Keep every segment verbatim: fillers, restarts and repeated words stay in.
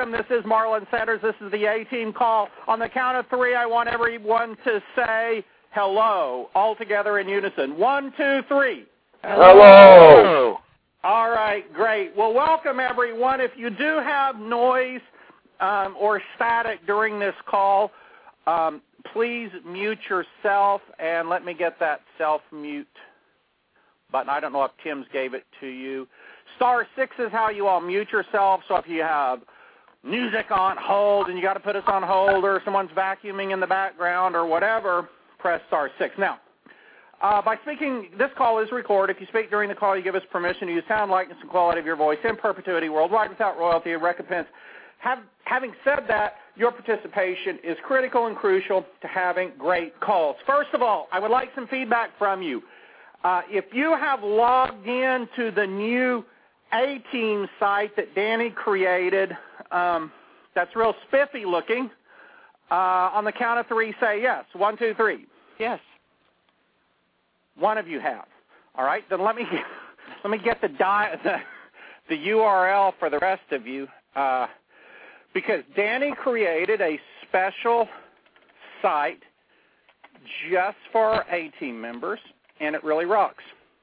Tim. This is Marlon Sanders. This is the A-Team call. On the count of three, I want everyone to say hello, all together in unison. One, two, three. Hello. Hello. All right, great. Well, welcome, everyone. If you do have noise um, or static during this call, um, please mute yourself, and let me get that self-mute button. I don't know if Tim's gave it to you. Star six is how you all mute yourself, so if you have music on hold and you got to put us on hold or someone's vacuuming in the background or whatever, press star six. Now, uh, by speaking, this call is recorded. If you speak during the call, you give us permission to use sound, likeness, and quality of your voice in perpetuity worldwide without royalty or recompense. Have, having said that, your participation is critical and crucial to having great calls. First of all, I would like some feedback from you. Uh, if you have logged in to the new A-Team site that Danny created, um, that's real spiffy looking, uh, on the count of three, say yes. One, two, three. Yes. One of you have. All right, then let me let me get the, di- the, the U R L for the rest of you. Uh, Because Danny created a special site just for our A-Team members, and it really rocks.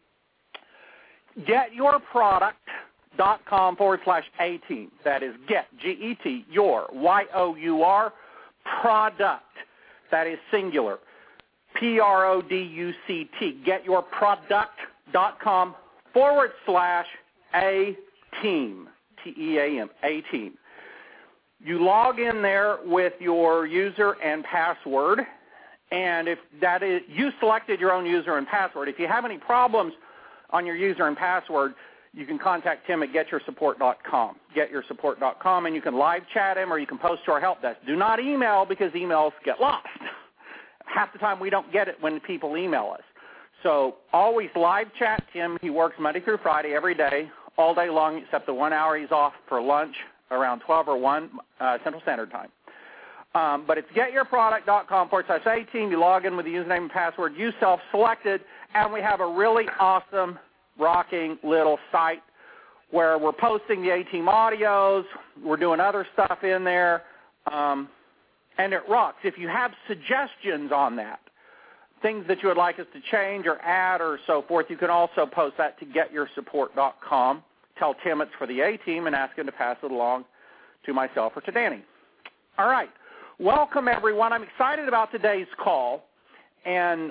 GetYourProduct.com forward slash A-Team. That is get, G E T, your, Y O U R, product. That is singular. P R O D U C T. GetYourProduct.com forward slash A-Team. T E A M, A-Team. You log in there with your user and password, and if that is, you selected your own user and password. If you have any problems on your user and password, you can contact Tim at get your support dot com, get your support dot com, and you can live chat him or you can post to our help desk. Do not email because emails get lost. Half the time we don't get it when people email us. So always live chat Tim. He works Monday through Friday every day, all day long except the one hour he's off for lunch around twelve or one uh, Central Standard Time. Um, but it's getyourproduct.com forward slash A-Team. You log in with the username and password you self-selected, and we have a really awesome, rocking little site where we're posting the A-Team audios. We're doing other stuff in there, um, and it rocks. If you have suggestions on that, things that you would like us to change or add or so forth, you can also post that to get your support dot com. Tell Tim it's for the A-Team and ask him to pass it along to myself or to Danny. All right. Welcome, everyone. I'm excited about today's call. And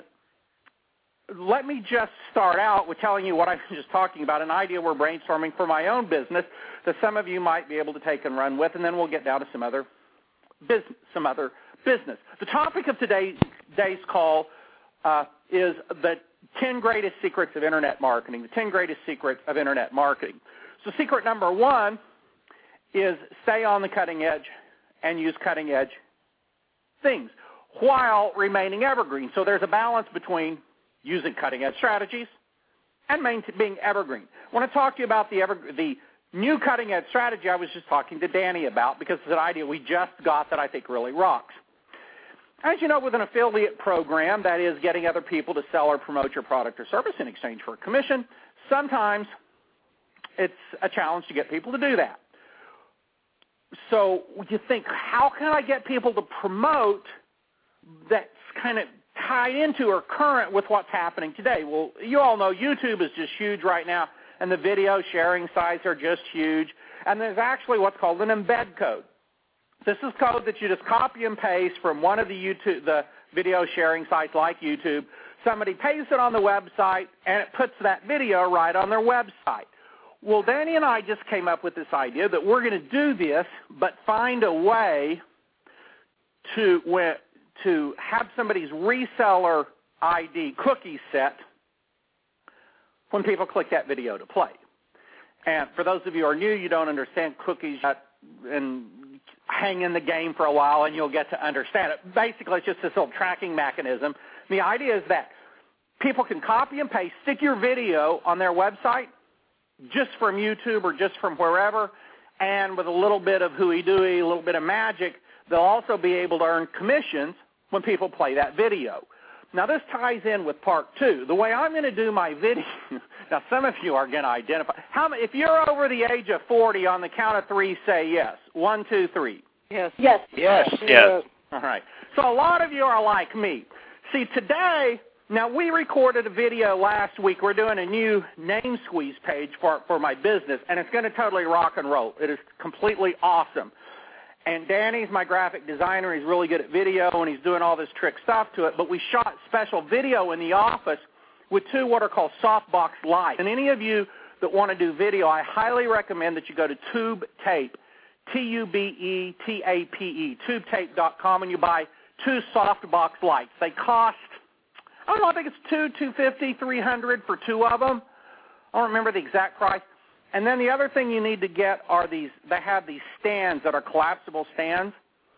let me just start out with telling you what I was just talking about, an idea we're brainstorming for my own business that some of you might be able to take and run with, and then we'll get down to some other business. Some other business. The topic of today's, today's call uh, is the ten greatest secrets of Internet marketing, the ten greatest secrets of Internet marketing. So secret number one is stay on the cutting edge and use cutting edge things while remaining evergreen. So there's a balance between using cutting edge strategies and being evergreen. I want to talk to you about the, ever, the new cutting edge strategy I was just talking to Danny about because it's an idea we just got that I think really rocks. As you know, with an affiliate program, that is getting other people to sell or promote your product or service in exchange for a commission, sometimes it's a challenge to get people to do that. So you think, how can I get people to promote that's kind of tied into or current with what's happening today? Well, you all know YouTube is just huge right now, and the video sharing sites are just huge. And there's actually what's called an embed code. This is code that you just copy and paste from one of the YouTube, the video sharing sites like YouTube. Somebody pastes it on the website, and it puts that video right on their website. Well, Danny and I just came up with this idea that we're going to do this, but find a way to, to have somebody's reseller I D cookie set when people click that video to play. And for those of you who are new, you don't understand cookies and hang in the game for a while and you'll get to understand it. Basically, it's just this little tracking mechanism. The idea is that people can copy and paste, stick your video on their website just from YouTube or just from wherever, and with a little bit of hooey-dooey, a little bit of magic, they'll also be able to earn commissions when people play that video. Now, this ties in with part two. The way I'm going to do my video, Now, some of you are going to identify. How many, if you're over the age of forty, on the count of three, say yes. One, two, three. Yes. Yes. Yes. Yes. All right. So a lot of you are like me. See, today, now we recorded a video last week. We're doing a new name squeeze page for, for my business, and it's going to totally rock and roll. It is completely awesome. And Danny's my graphic designer. He's really good at video, and he's doing all this trick stuff to it. But we shot special video in the office with two what are called softbox lights. And any of you that want to do video, I highly recommend that you go to TubeTape, T U B E T A P E, tube tape dot com, and you buy two softbox lights. They cost, I don't know, I think it's two, two fifty, three hundred for two of them. I don't remember the exact price. And then the other thing you need to get are these, they have these stands that are collapsible stands,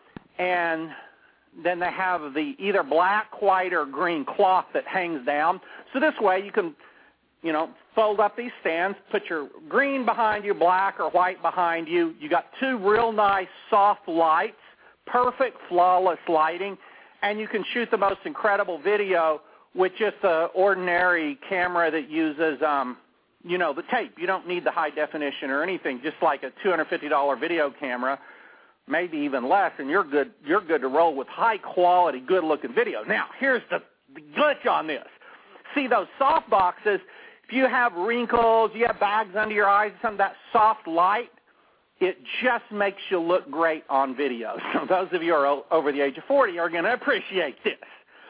and then they have the either black, white, or green cloth that hangs down. So this way you can, you know, fold up these stands, put your green behind you, black or white behind you. You got two real nice soft lights, perfect, flawless lighting, and you can shoot the most incredible video with just an ordinary camera that uses, um, you know, the tape. You don't need the high definition or anything, just like a two hundred fifty dollars video camera, maybe even less, and you're good, you're good to roll with high-quality, good-looking video. Now, here's the, the glitch on this. See, those soft boxes, if you have wrinkles, you have bags under your eyes, some of that soft light, it just makes you look great on video. So those of you who are over the age of forty are going to appreciate this.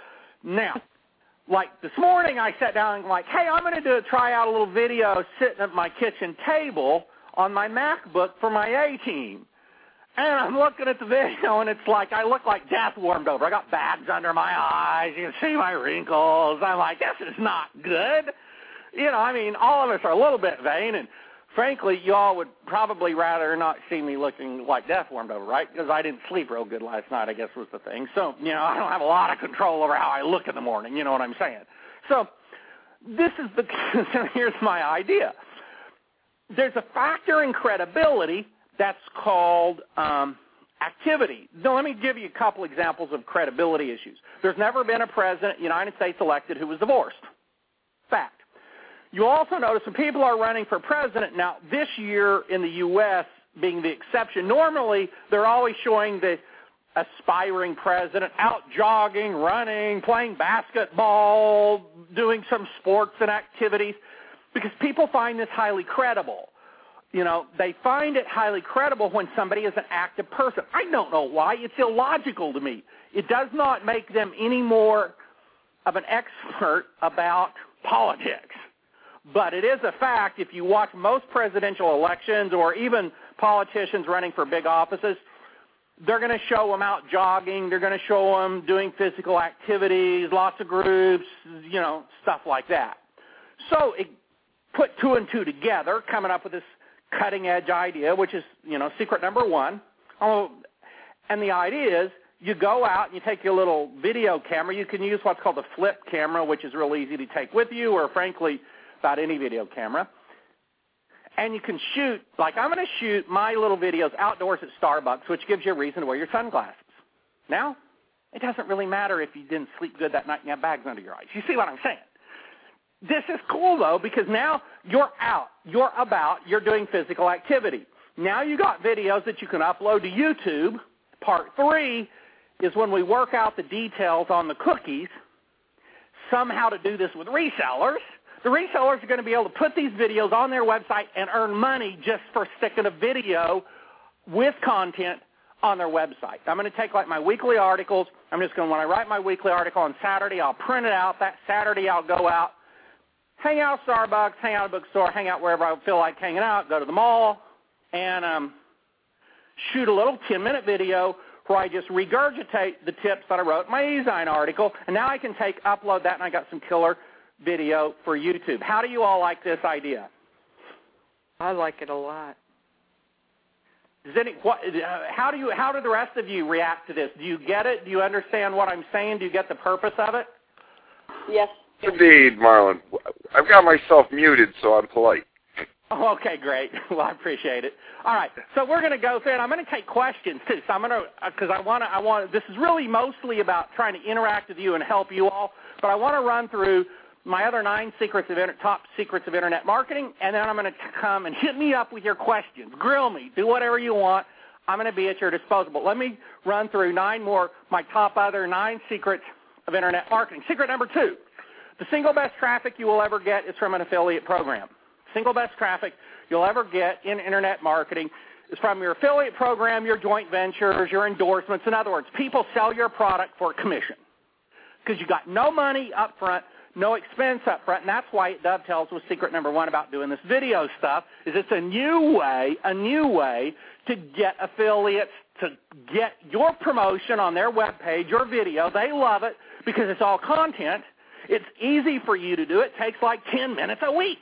Now, like this morning, I sat down and like, hey, I'm going to do try out a little video sitting at my kitchen table on my MacBook for my A-Team. And I'm looking at the video, and it's like I look like death warmed over. I got bags under my eyes. You can see my wrinkles. I'm like, this is not good. You know, I mean, all of us are a little bit vain, and frankly, you all would probably rather not see me looking like death warmed over, right? Because I didn't sleep real good last night, I guess was the thing. So, you know, I don't have a lot of control over how I look in the morning, you know what I'm saying? So this is the, here's my idea. There's a factor in credibility that's called um, activity. Now, let me give you a couple examples of credibility issues. There's never been a president, United States elected, who was divorced. Fact. You also notice when people are running for president, now this year in the U S being the exception, normally they're always showing the aspiring president out jogging, running, playing basketball, doing some sports and activities, because people find this highly credible. You know, they find it highly credible when somebody is an active person. I don't know why. It's illogical to me. It does not make them any more of an expert about politics. But it is a fact, if you watch most presidential elections or even politicians running for big offices, they're going to show them out jogging. They're going to show them doing physical activities, lots of groups, you know, stuff like that. So it put two and two together, coming up with this cutting-edge idea, which is, you know, secret number one. Oh, and the idea is you go out and you take your little video camera. You can use what's called a flip camera, which is real easy to take with you, or frankly, about any video camera. And you can shoot, like I'm going to shoot my little videos outdoors at Starbucks, which gives you a reason to wear your sunglasses. Now, it doesn't really matter if you didn't sleep good that night and you have bags under your eyes. You see what I'm saying? This is cool, though, because now you're out, you're about, you're doing physical activity. Now you got videos that you can upload to YouTube. Part three is when we work out the details on the cookies, somehow to do this with resellers. The resellers are going to be able to put these videos on their website and earn money just for sticking a video with content on their website. I'm going to take like my weekly articles. I'm just going to, when I write my weekly article on Saturday, I'll print it out. That Saturday I'll go out, hang out at Starbucks, hang out at a bookstore, hang out wherever I feel like hanging out, go to the mall, and um, shoot a little ten-minute video where I just regurgitate the tips that I wrote in my e-zine article, and now I can take, upload that, and I got some killer video for YouTube. How do you all like this idea? I like it a lot. Does any, what, uh, how do you? How do the rest of you react to this? Do you get it? Do you understand what I'm saying? Do you get the purpose of it? Yes. Indeed, Marlon. I've got myself muted, so I'm polite. Oh, okay, great. Well, I appreciate it. All right, so we're going to go through, and I'm going to take questions too. So I'm going to, because I want to, I want. This is really mostly about trying to interact with you and help you all, but I want to run through my other nine secrets of inter- top secrets of Internet marketing, and then I'm going to come and hit me up with your questions. Grill me. Do whatever you want. I'm going to be at your disposal. But let me run through nine more, my top other nine secrets of Internet marketing. Secret number two, the single best traffic you will ever get is from an affiliate program. Single best traffic you'll ever get in Internet marketing is from your affiliate program, your joint ventures, your endorsements. In other words, people sell your product for commission because you got no money up front, no expense up front, and that's why it dovetails with secret number one about doing this video stuff, is it's a new way, a new way to get affiliates to get your promotion on their webpage, your video. They love it because it's all content. It's easy for you to do. It takes like ten minutes a week,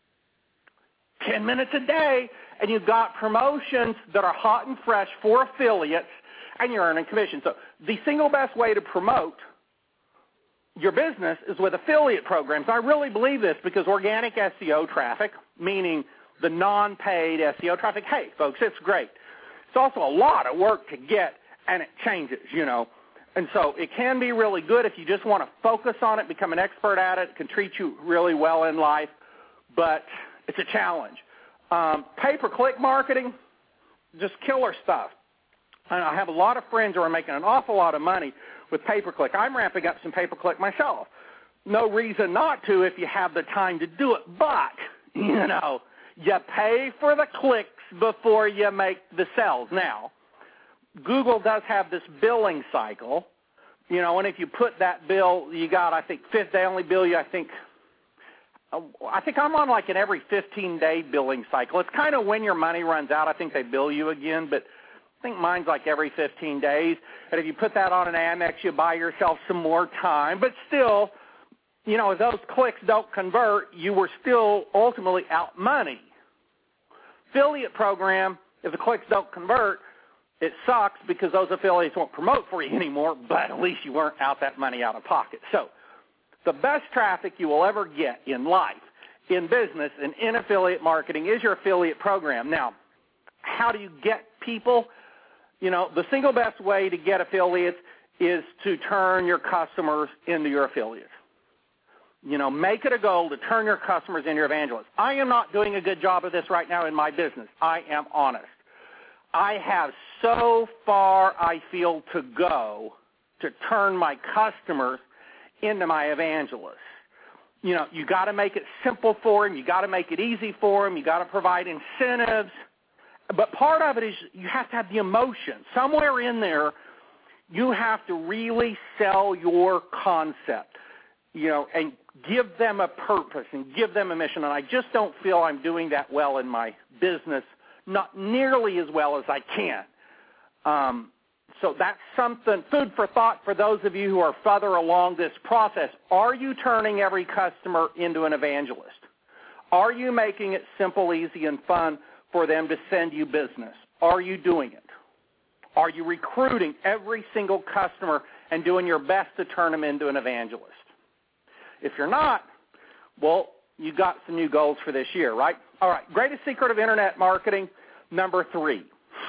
ten minutes a day, and you've got promotions that are hot and fresh for affiliates, and you're earning commission. So the single best way to promote your business is with affiliate programs. I really believe this because organic S E O traffic, meaning the non-paid S E O traffic, hey, folks, it's great. It's also a lot of work to get, and it changes, you know. And so it can be really good if you just want to focus on it, become an expert at it. It can treat you really well in life, but it's a challenge. Um, pay-per-click marketing, just killer stuff. And I have a lot of friends who are making an awful lot of money with pay-per-click. I'm ramping up some pay-per-click myself. No reason not to if you have the time to do it, but, you know, you pay for the clicks before you make the sales. Now, Google does have this billing cycle, you know, and if you put that bill, you got, I think, fifth, they only bill you, I think, I think I'm on like an every fifteen-day billing cycle. It's kind of when your money runs out, I think they bill you again, but I think mine's like every fifteen days. And if you put that on an Amex, you buy yourself some more time. But still, you know, if those clicks don't convert, you were still ultimately out money. Affiliate program, if the clicks don't convert, it sucks because those affiliates won't promote for you anymore, but at least you weren't out that money out of pocket. So the best traffic you will ever get in life, in business, and in affiliate marketing is your affiliate program. Now, how do you get people? You know, the single best way to get affiliates is to turn your customers into your affiliates. You know, make it a goal to turn your customers into your evangelists. I am not doing a good job of this right now in my business. I am honest. I have so far, I feel, to go to turn my customers into my evangelists. You know, you got to make it simple for them. You got to make it easy for them. You got to provide incentives. But part of it is you have to have the emotion. Somewhere in there, you have to really sell your concept, you know, and give them a purpose and give them a mission. And I just don't feel I'm doing that well in my business, not nearly as well as I can. Um, so that's something, food for thought for those of you who are further along this process. Are you turning every customer into an evangelist? Are you making it simple, easy, and fun for them to send you business? Are you doing it? Are you recruiting every single customer and doing your best to turn them into an evangelist? If you're not, well, you got some new goals for this year, right? All right, greatest secret of Internet marketing, number three.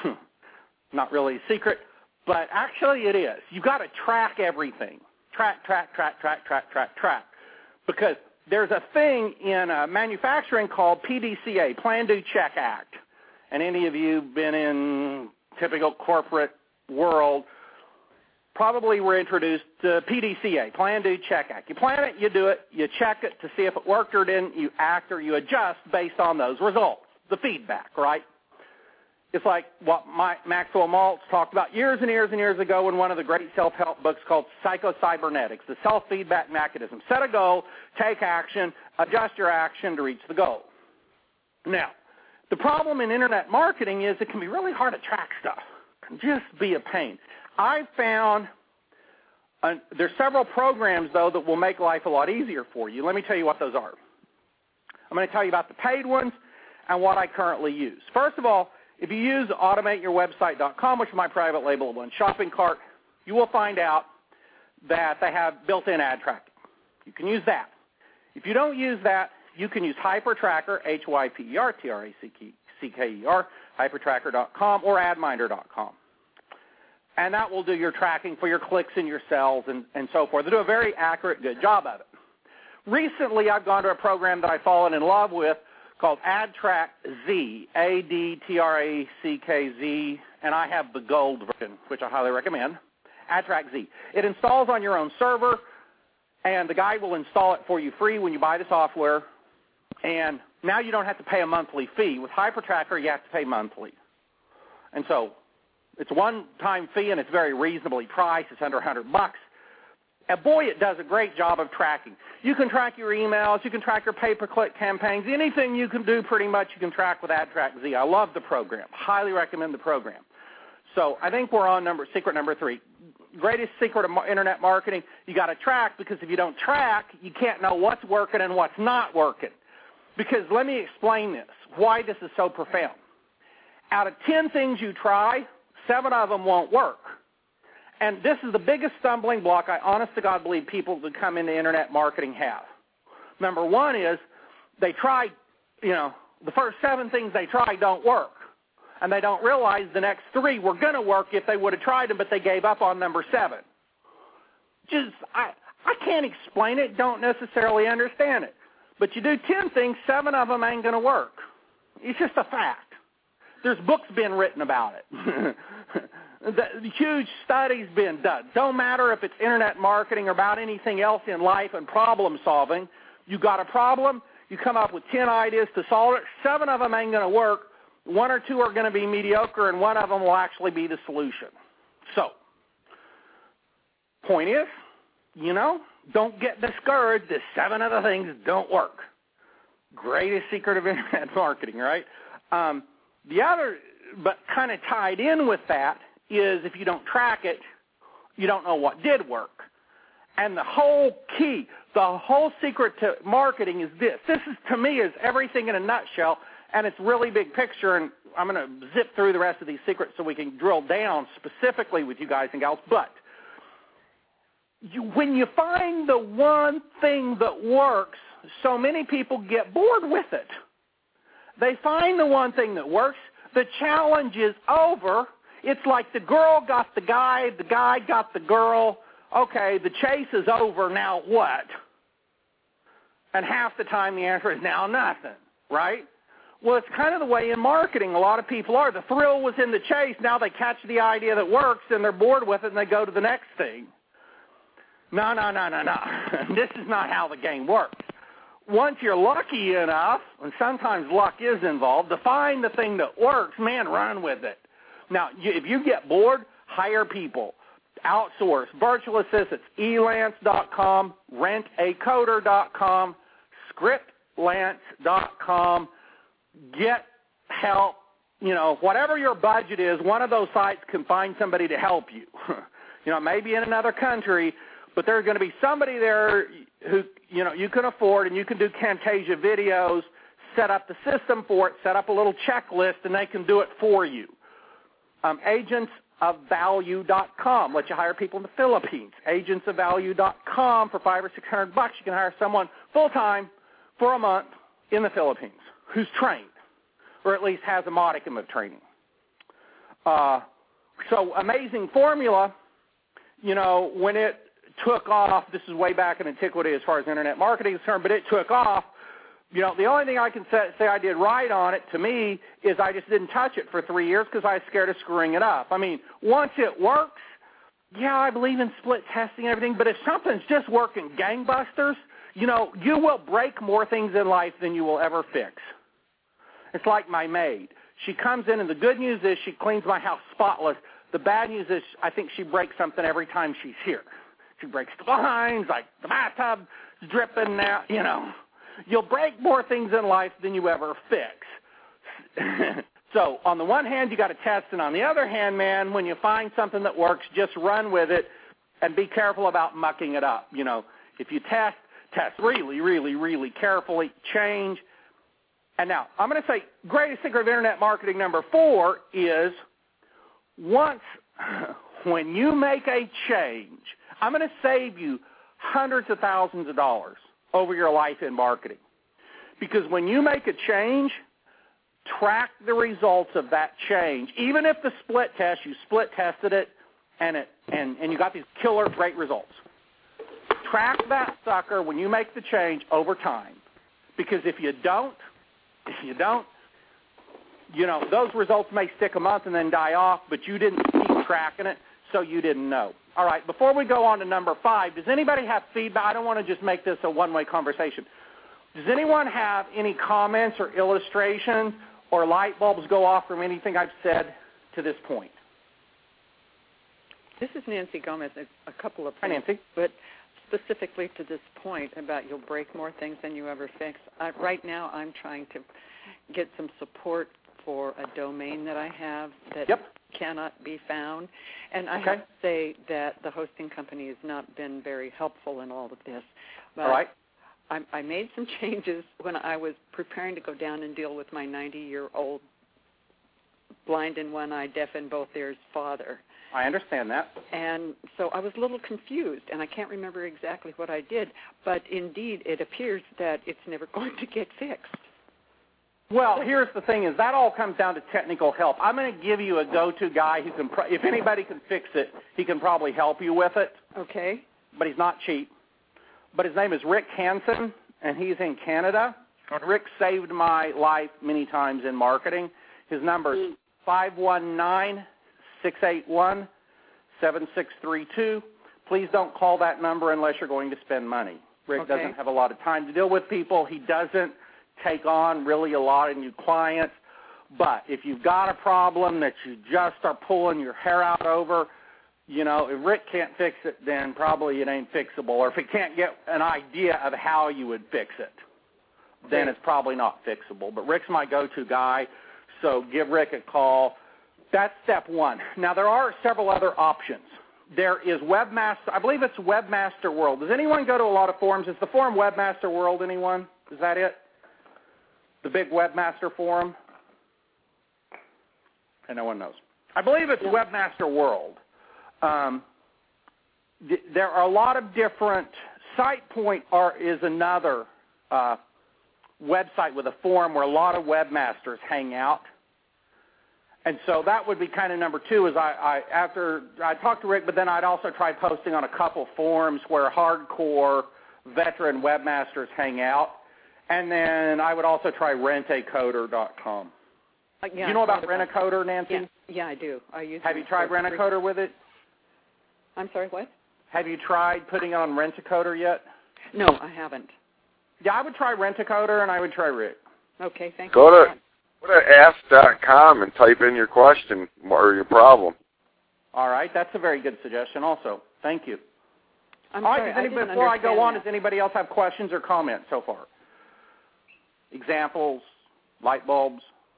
Not really a secret, but actually it is. You've got to track everything. Track, track, track, track, track, track, track. Because there's a thing in uh, manufacturing called P D C A, Plan, Do, Check Act. And any of you been in typical corporate world probably were introduced to P D C A, Plan, Do, Check Act. You plan it, you do it, you check it to see if it worked or didn't, you act or you adjust based on those results, the feedback, right? It's like what my, Maxwell Maltz talked about years and years and years ago in one of the great self-help books called Psycho-Cybernetics, the self-feedback mechanism. Set a goal, take action, adjust your action to reach the goal. Now, the problem in Internet marketing is it can be really hard to track stuff. It can just be a pain. I've found uh, there's several programs, though, that will make life a lot easier for you. Let me tell you what those are. I'm going to tell you about the paid ones and what I currently use. First of all, if you use automate your website dot com, which is my private label one shopping cart, you will find out that they have built-in ad tracking. You can use that. If you don't use that, you can use HyperTracker, H Y P E R T R A C K E R, hypertracker dot com, or adminder dot com. And that will do your tracking for your clicks and your sales and, and so forth. They do a very accurate, good job of it. recently I've gone to a program that I've fallen in love with called AdTrack Z, A D T R A C K Z, and I have the gold version, which I highly recommend, AdTrack Z. It installs on your own server, and the guy will install it for you free when you buy the software, and now you don't have to pay a monthly fee. With HyperTracker, you have to pay monthly. And so it's a one-time fee, and it's very reasonably priced. It's under one hundred bucks. And boy, it does a great job of tracking. You can track your emails. You can track your pay-per-click campaigns. Anything you can do pretty much you can track with AdTrack Z. I love the program. Highly recommend the program. So I think we're on number secret number three. Greatest secret of internet marketing, you got to track, because if you don't track, you can't know what's working and what's not working. Because let me explain this, why this is so profound. Out of ten things you try, seven of them won't work. And this is the biggest stumbling block I honest to God believe people that come into internet marketing have. Number one is they try, you know, the first seven things they try don't work. And they don't realize the next three were going to work if they would have tried them, but they gave up on number seven. Just, I, I can't explain it, don't necessarily understand it. But you do ten things, seven of them ain't going to work. It's just a fact. There's books been written about it. The huge studies been done. Don't matter if it's internet marketing or about anything else in life and problem solving. You got a problem, you come up with ten ideas to solve it. Seven of them ain't going to work. One or two are going to be mediocre, and one of them will actually be the solution. So, point is, you know, don't get discouraged if seven of the things don't work. Greatest secret of internet marketing, right? Um, the other, but kind of tied in with that, is if you don't track it, you don't know what did work. And the whole key, the whole secret to marketing is this. This is, to me, is everything in a nutshell, and it's really big picture, and I'm going to zip through the rest of these secrets so we can drill down specifically with you guys and gals. But you, when you find the one thing that works, so many people get bored with it. They find the one thing that works. The challenge is over. It's like the girl got the guy, the guy got the girl. Okay, the chase is over, now what? And half the time the answer is now nothing, right? Well, it's kind of the way in marketing a lot of people are. The thrill was in the chase. Now they catch the idea that works, and they're bored with it, and they go to the next thing. No, no, no, no, no. This is not how the game works. Once you're lucky enough, and sometimes luck is involved, to find the thing that works, man, run with it. Now, if you get bored, hire people. Outsource. Virtual assistants. elance dot com, rent a coder dot com, scriptlance dot com. Get help. You know, whatever your budget is, one of those sites can find somebody to help you. You know, maybe in another country, but there's going to be somebody there who, you know, you can afford, and you can do Camtasia videos, set up the system for it, set up a little checklist, and they can do it for you. Um, agents of value dot com lets you hire people in the Philippines. agents of value dot com for five or six hundred bucks, you can hire someone full time for a month in the Philippines who's trained, or at least has a modicum of training. Uh, so, Amazing Formula, you know, when it took off, this is way back in antiquity as far as internet marketing is concerned, but it took off. You know, the only thing I can say, say I did right on it, to me, is I just didn't touch it for three years because I was scared of screwing it up. I mean, once it works, yeah, I believe in split testing and everything, but if something's just working gangbusters, you know, you will break more things in life than you will ever fix. It's like my maid. She comes in, and the good news is she cleans my house spotless. The bad news is I think she breaks something every time she's here. She breaks the blinds, like the bathtub's dripping now, you know. You'll break more things in life than you ever fix. So on the one hand, you got to test, and on the other hand, man, when you find something that works, just run with it and be careful about mucking it up. You know, if you test, test really, really, really carefully, change. And now, I'm going to say greatest secret of internet marketing number four is once, when you make a change, I'm going to save you hundreds of thousands of dollars over your life in marketing. Because when you make a change, track the results of that change. Even if the split test, you split tested it, and it and, and you got these killer great results. track that sucker when you make the change over time. Because if you don't, if you don't, you know, those results may stick a month and then die off, but you didn't keep tracking it, so you didn't know. All right, before we go on to number five, does anybody have feedback? I don't want to just make this a one-way conversation. Does anyone have any comments or illustrations or light bulbs go off from anything I've said to this point? This is Nancy Gomez. A, a couple of Hi, things, Nancy. but specifically to this point about you'll break more things than you ever fix. I, right now I'm trying to get some support for a domain that I have that yep. cannot be found. And I okay. have to say that the hosting company has not been very helpful in all of this. But all right. I, I made some changes when I was preparing to go down and deal with my ninety-year-old blind in one eye, deaf in both ears father. I understand that. And so I was a little confused, and I can't remember exactly what I did, but indeed it appears that it's never going to get fixed. Well, here's the thing is that all comes down to technical help. I'm going to give you a go-to guy who can, pro- if anybody can fix it, he can probably help you with it. Okay. But he's not cheap. But his name is Rick Hansen, and he's in Canada. Rick saved my life many times in marketing. His number is five one nine, six eight one, seven six three two. Please don't call that number unless you're going to spend money. Rick okay. doesn't have a lot of time to deal with people. He doesn't take on really a lot of new clients. But if you've got a problem that you just are pulling your hair out over, you know, if Rick can't fix it, then probably it ain't fixable. Or if he can't get an idea of how you would fix it, then it's probably not fixable. But Rick's my go-to guy, so give Rick a call. That's step one. Now, there are several other options. There is Webmaster. I believe it's Webmaster World. Does anyone go to a lot of forums? Is the forum Webmaster World, anyone? Is that it? The big Webmaster forum? And no one knows. I believe it's yeah. Webmaster World. Um, th- there are a lot of different. SitePoint are, is another uh, website with a forum where a lot of webmasters hang out. And so that would be kind of number two. Is I, I after I talked to Rick, but then I'd also try posting on a couple forums where hardcore veteran webmasters hang out. And then I would also try rent a coder dot com. Uh, yeah, you know about Rent-A-Coder, Nancy? Yeah, yeah, I do. I use. Have you tried Rent-A-Coder with it? I'm sorry, what? Have you tried putting it on Rent-A-Coder yet? No, I haven't. Yeah, I would try Rent-A-Coder and I would try Rick. Okay, thank go you. To, go to ask dot com and type in your question or your problem. All right, that's a very good suggestion also. Thank you. I'm All right, sorry, does anybody, I before I go on, that. does anybody else have questions or comments so far? Examples, light bulbs?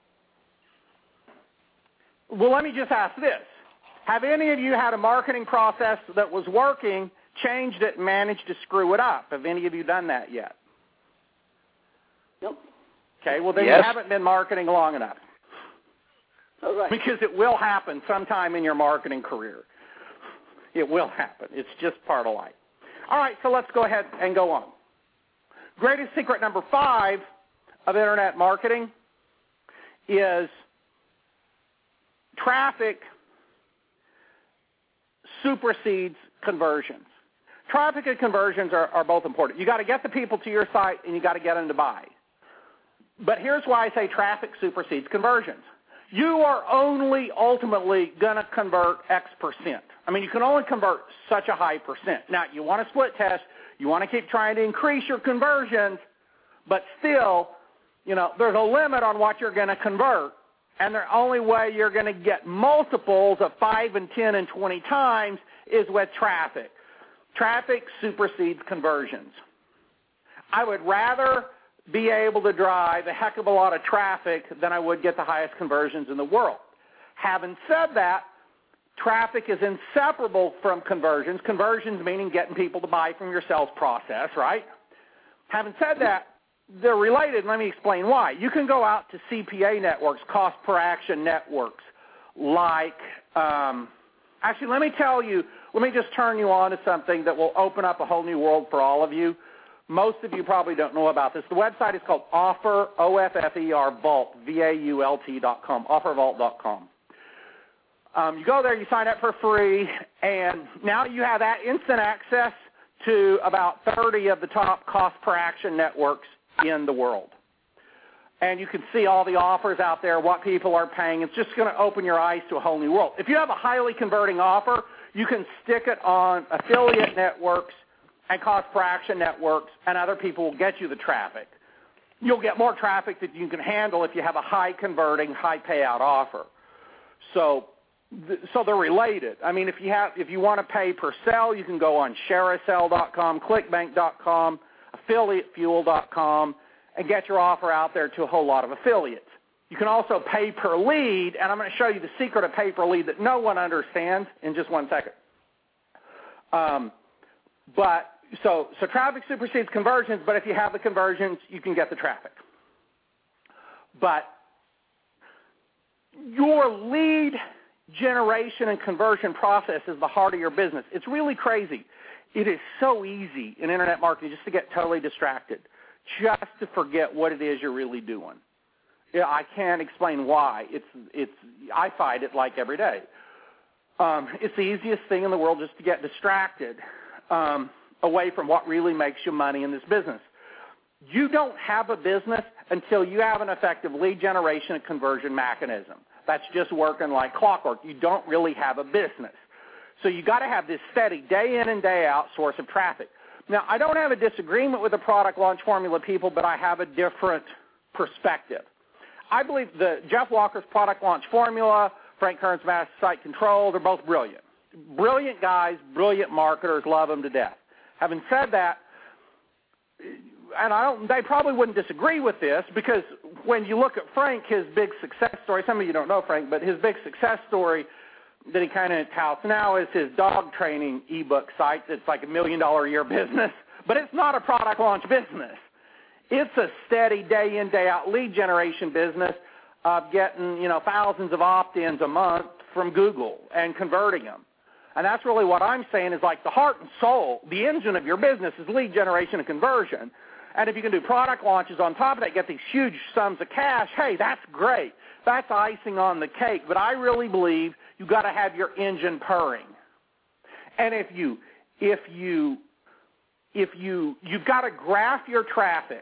Well, let me just ask this. Have any of you had a marketing process that was working, changed it, and managed to screw it up? Have any of you done that yet? Nope. Okay, well, then yes. you haven't been marketing long enough. All right. Because it will happen sometime in your marketing career. It will happen. It's just part of life. All right, so let's go ahead and go on. Greatest secret number five of Internet marketing is traffic supersedes conversions. Traffic and conversions are, are both important. You got to get the people to your site and you got to get them to buy. But here's why I say traffic supersedes conversions. You are only ultimately going to convert X percent. I mean, you can only convert such a high percent. Now, you want to split test. You want to keep trying to increase your conversions, but still, you know, there's a limit on what you're going to convert. And the only way you're going to get multiples of five and ten and twenty times is with traffic. Traffic supersedes conversions. I would rather be able to drive a heck of a lot of traffic than I would get the highest conversions in the world. Having said that, traffic is inseparable from conversions. Conversions meaning getting people to buy from your sales process, right? Having said that, they're related. Let me explain why. You can go out to C P A networks, cost per action networks, like, um, actually, let me tell you, let me just turn you on to something that will open up a whole new world for all of you. Most of you probably don't know about this. The website is called Offer, O F F E R, Vault, V A U L T dot com, offer vault dot com. Um, you go there, you sign up for free, and now you have that instant access to about thirty of the top cost per action networks in the world. And you can see all the offers out there, what people are paying. It's just going to open your eyes to a whole new world. If you have a highly converting offer, you can stick it on affiliate networks and cost per action networks, and other people will get you the traffic. You'll get more traffic that you can handle if you have a high converting, high payout offer. So, so they're related. I mean, if you have, if you want to pay per sell, you can go on Sharacell dot com, clickbank dot com, affiliate fuel dot com, and get your offer out there to a whole lot of affiliates. You can also pay per lead, and I'm going to show you the secret of pay per lead that no one understands in just one second. Um, but so, so traffic supersedes conversions, but if you have the conversions, you can get the traffic. But your lead generation and conversion process is the heart of your business. It's really crazy. It is so easy in internet marketing just to get totally distracted, just to forget what it is you're really doing. Yeah, I can't explain why. It's, it's, I find it like every day. Um, it's the easiest thing in the world just to get distracted um, away from what really makes you money in this business. You don't have a business until you have an effective lead generation and conversion mechanism. That's just working like clockwork. You don't really have a business. So you got to have this steady day in and day out source of traffic. Now, I don't have a disagreement with the product launch formula people, but I have a different perspective. I believe the Jeff Walker's product launch formula, Frank Kern's master site control, they're both brilliant. Brilliant guys, brilliant marketers, love them to death. Having said that, and I don't, they probably wouldn't disagree with this, because when you look at Frank, his big success story, some of you don't know Frank, but his big success story that he kind of touts now is his dog training ebook site that's like a million dollar a year business, but it's not a product launch business. It's a steady day in, day out lead generation business of getting, you know, thousands of opt-ins a month from Google and converting them. And that's really what I'm saying is like the heart and soul, the engine of your business is lead generation and conversion. And if you can do product launches on top of that, get these huge sums of cash, hey, that's great. That's icing on the cake. But I really believe you've got to have your engine purring. And if you, if you, if you, you've got to graph your traffic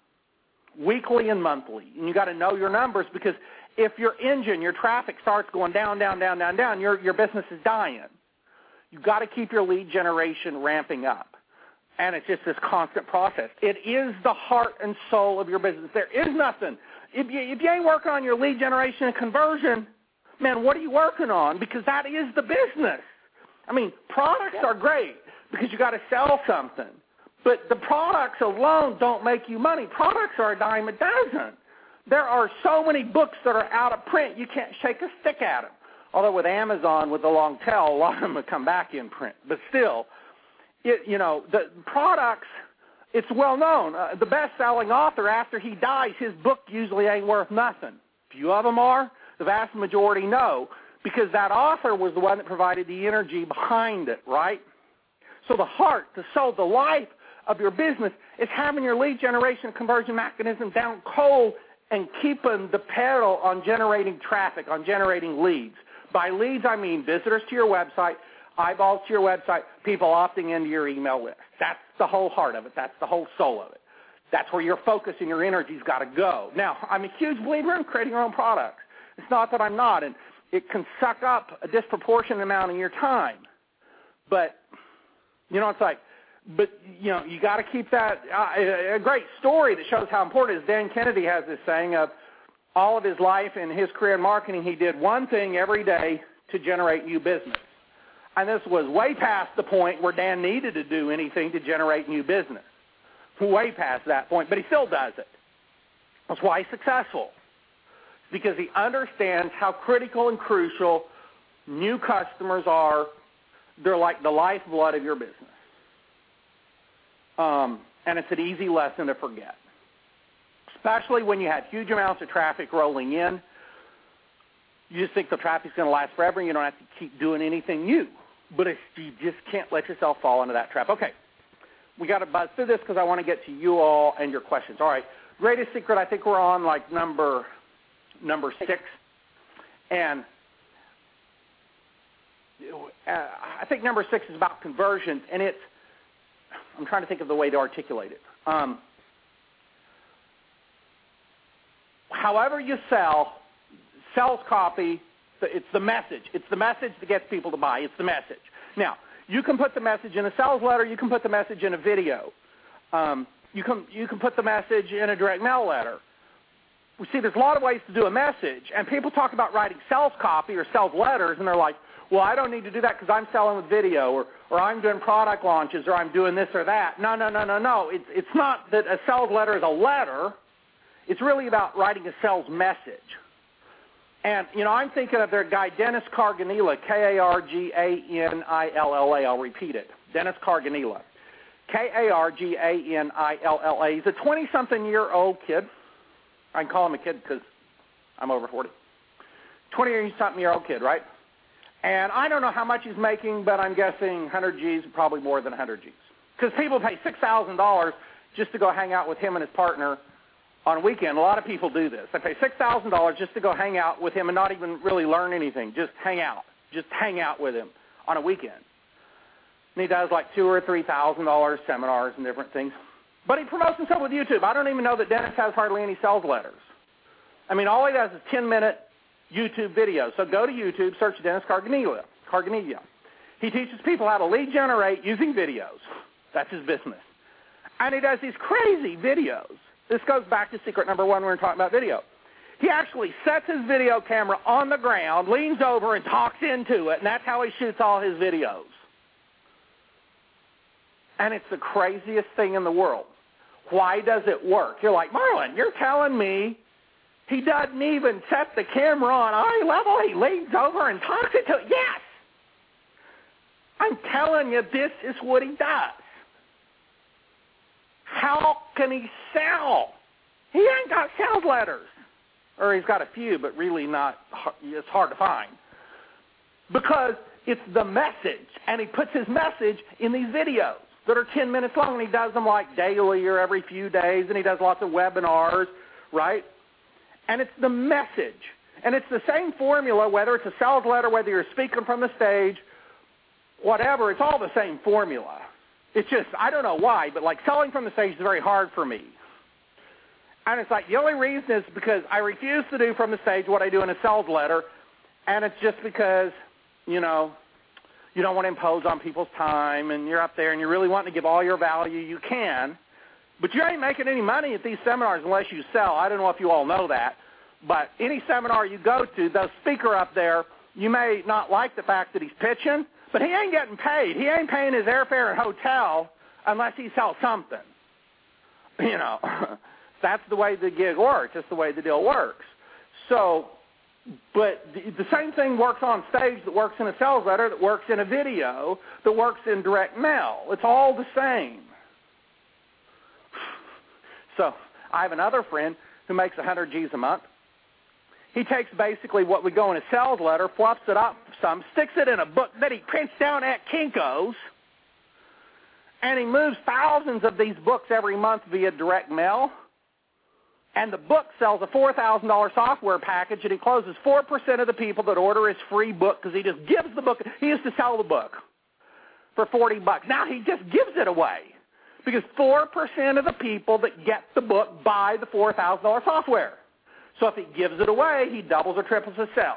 weekly and monthly, and you've got to know your numbers, because if your engine, your traffic starts going down, down, down, down, down, your, your business is dying. You've got to keep your lead generation ramping up. And it's just this constant process. It is the heart and soul of your business. There is nothing. If you, if you ain't working on your lead generation and conversion, man, what are you working on? Because that is the business. I mean, products are great because you got to sell something. But the products alone don't make you money. Products are a dime a dozen. There are so many books that are out of print, you can't shake a stick at them. Although with Amazon, with the long tail, a lot of them have come back in print. But still, it, you know, the products, it's well known. Uh, the best-selling author, after he dies, his book usually ain't worth nothing. Few of them are. The vast majority no, because that author was the one that provided the energy behind it, right? So the heart, the soul, the life of your business is having your lead generation conversion mechanism down cold and keeping the pedal on generating traffic, on generating leads. By leads, I mean visitors to your website, eyeballs to your website, people opting into your email list. That's the whole heart of it. That's the whole soul of it. That's where your focus and your energy's got to go. Now, I'm a huge believer in creating your own products. It's not that I'm not, and it can suck up a disproportionate amount of your time. But, you know, it's like, but, you know, you got to keep that. Uh, a great story that shows how important it is. Dan Kennedy has this saying of all of his life in his career in marketing, he did one thing every day to generate new business. And this was way past the point where Dan needed to do anything to generate new business. Way past that point, but he still does it. That's why he's successful. Because he understands how critical and crucial new customers are. They're like the lifeblood of your business. Um, and it's an easy lesson to forget. Especially when you have huge amounts of traffic rolling in. You just think the traffic's going to last forever and you don't have to keep doing anything new. But it's, you just can't let yourself fall into that trap. Okay, we got to buzz through this because I want to get to you all and your questions. All right, greatest secret, I think we're on like number number six. And uh, I think number six is about conversions. And it's, I'm trying to think of the way to articulate it. Um, however you sell, sales copy, it's the message. It's the message that gets people to buy. It's the message. Now, you can put the message in a sales letter. You can put the message in a video. Um, you can you can put the message in a direct mail letter. We see there's a lot of ways to do a message, and people talk about writing sales copy or sales letters, and they're like, well, I don't need to do that because I'm selling with video, or, or I'm doing product launches, or I'm doing this or that. No, no, no, no, no. It's, it's not that a sales letter is a letter. It's really about writing a sales message. And, you know, I'm thinking of their guy, Dennis Carganilla, K A R G A N I L L A. I'll repeat it. Dennis Carganilla. K A R G A N I L L A. He's a twenty-something-year-old kid. I can call him a kid because I'm over forty. twenty-something-year-old kid, right? And I don't know how much he's making, but I'm guessing one hundred G's, probably more than one hundred G's. Because people pay six thousand dollars just to go hang out with him and his partner on a weekend. A lot of people do this. They pay six thousand dollars just to go hang out with him and not even really learn anything. Just hang out. Just hang out with him on a weekend. And he does like two or three thousand dollars seminars and different things. But he promotes himself with YouTube. I don't even know that Dennis has hardly any sales letters. I mean, all he does is ten-minute YouTube videos. So go to YouTube, search Dennis Carganilla. Carganilla. He teaches people how to lead generate using videos. That's his business. And he does these crazy videos. This goes back to secret number one when we're talking about video. He actually sets his video camera on the ground, leans over, and talks into it, and that's how he shoots all his videos. And it's the craziest thing in the world. Why does it work? You're like, Marlon, you're telling me he doesn't even set the camera on eye level? He leans over and talks into it? Yes! I'm telling you, this is what he does. How can he sell? He ain't got sales letters. Or he's got a few, but really not, it's hard to find. Because it's the message, and he puts his message in these videos that are ten minutes long, and he does them like daily or every few days, and he does lots of webinars, right? And it's the message. And it's the same formula, whether it's a sales letter, whether you're speaking from the stage, whatever, it's all the same formula. It's just, I don't know why, but like selling from the stage is very hard for me. And it's like the only reason is because I refuse to do from the stage what I do in a sales letter, and it's just because, you know, you don't want to impose on people's time, and you're up there and you're really wanting to give all your value you can, but you ain't making any money at these seminars unless you sell. I don't know if you all know that, but any seminar you go to, the speaker up there, you may not like the fact that he's pitching, but he ain't getting paid. He ain't paying his airfare and hotel unless he sells something. You know, that's the way the gig works. That's the way the deal works. So, but the, the same thing works on stage that works in a sales letter, that works in a video, that works in direct mail. It's all the same. So I have another friend who makes one hundred G's a month. He takes basically what would go in a sales letter, fluffs it up some, sticks it in a book that he prints down at Kinko's, and he moves thousands of these books every month via direct mail. And the book sells a four thousand dollars software package, and he closes four percent of the people that order his free book because he just gives the book. He used to sell the book for forty bucks. Now he just gives it away because four percent of the people that get the book buy the four thousand dollars software. So if he gives it away, he doubles or triples his sales.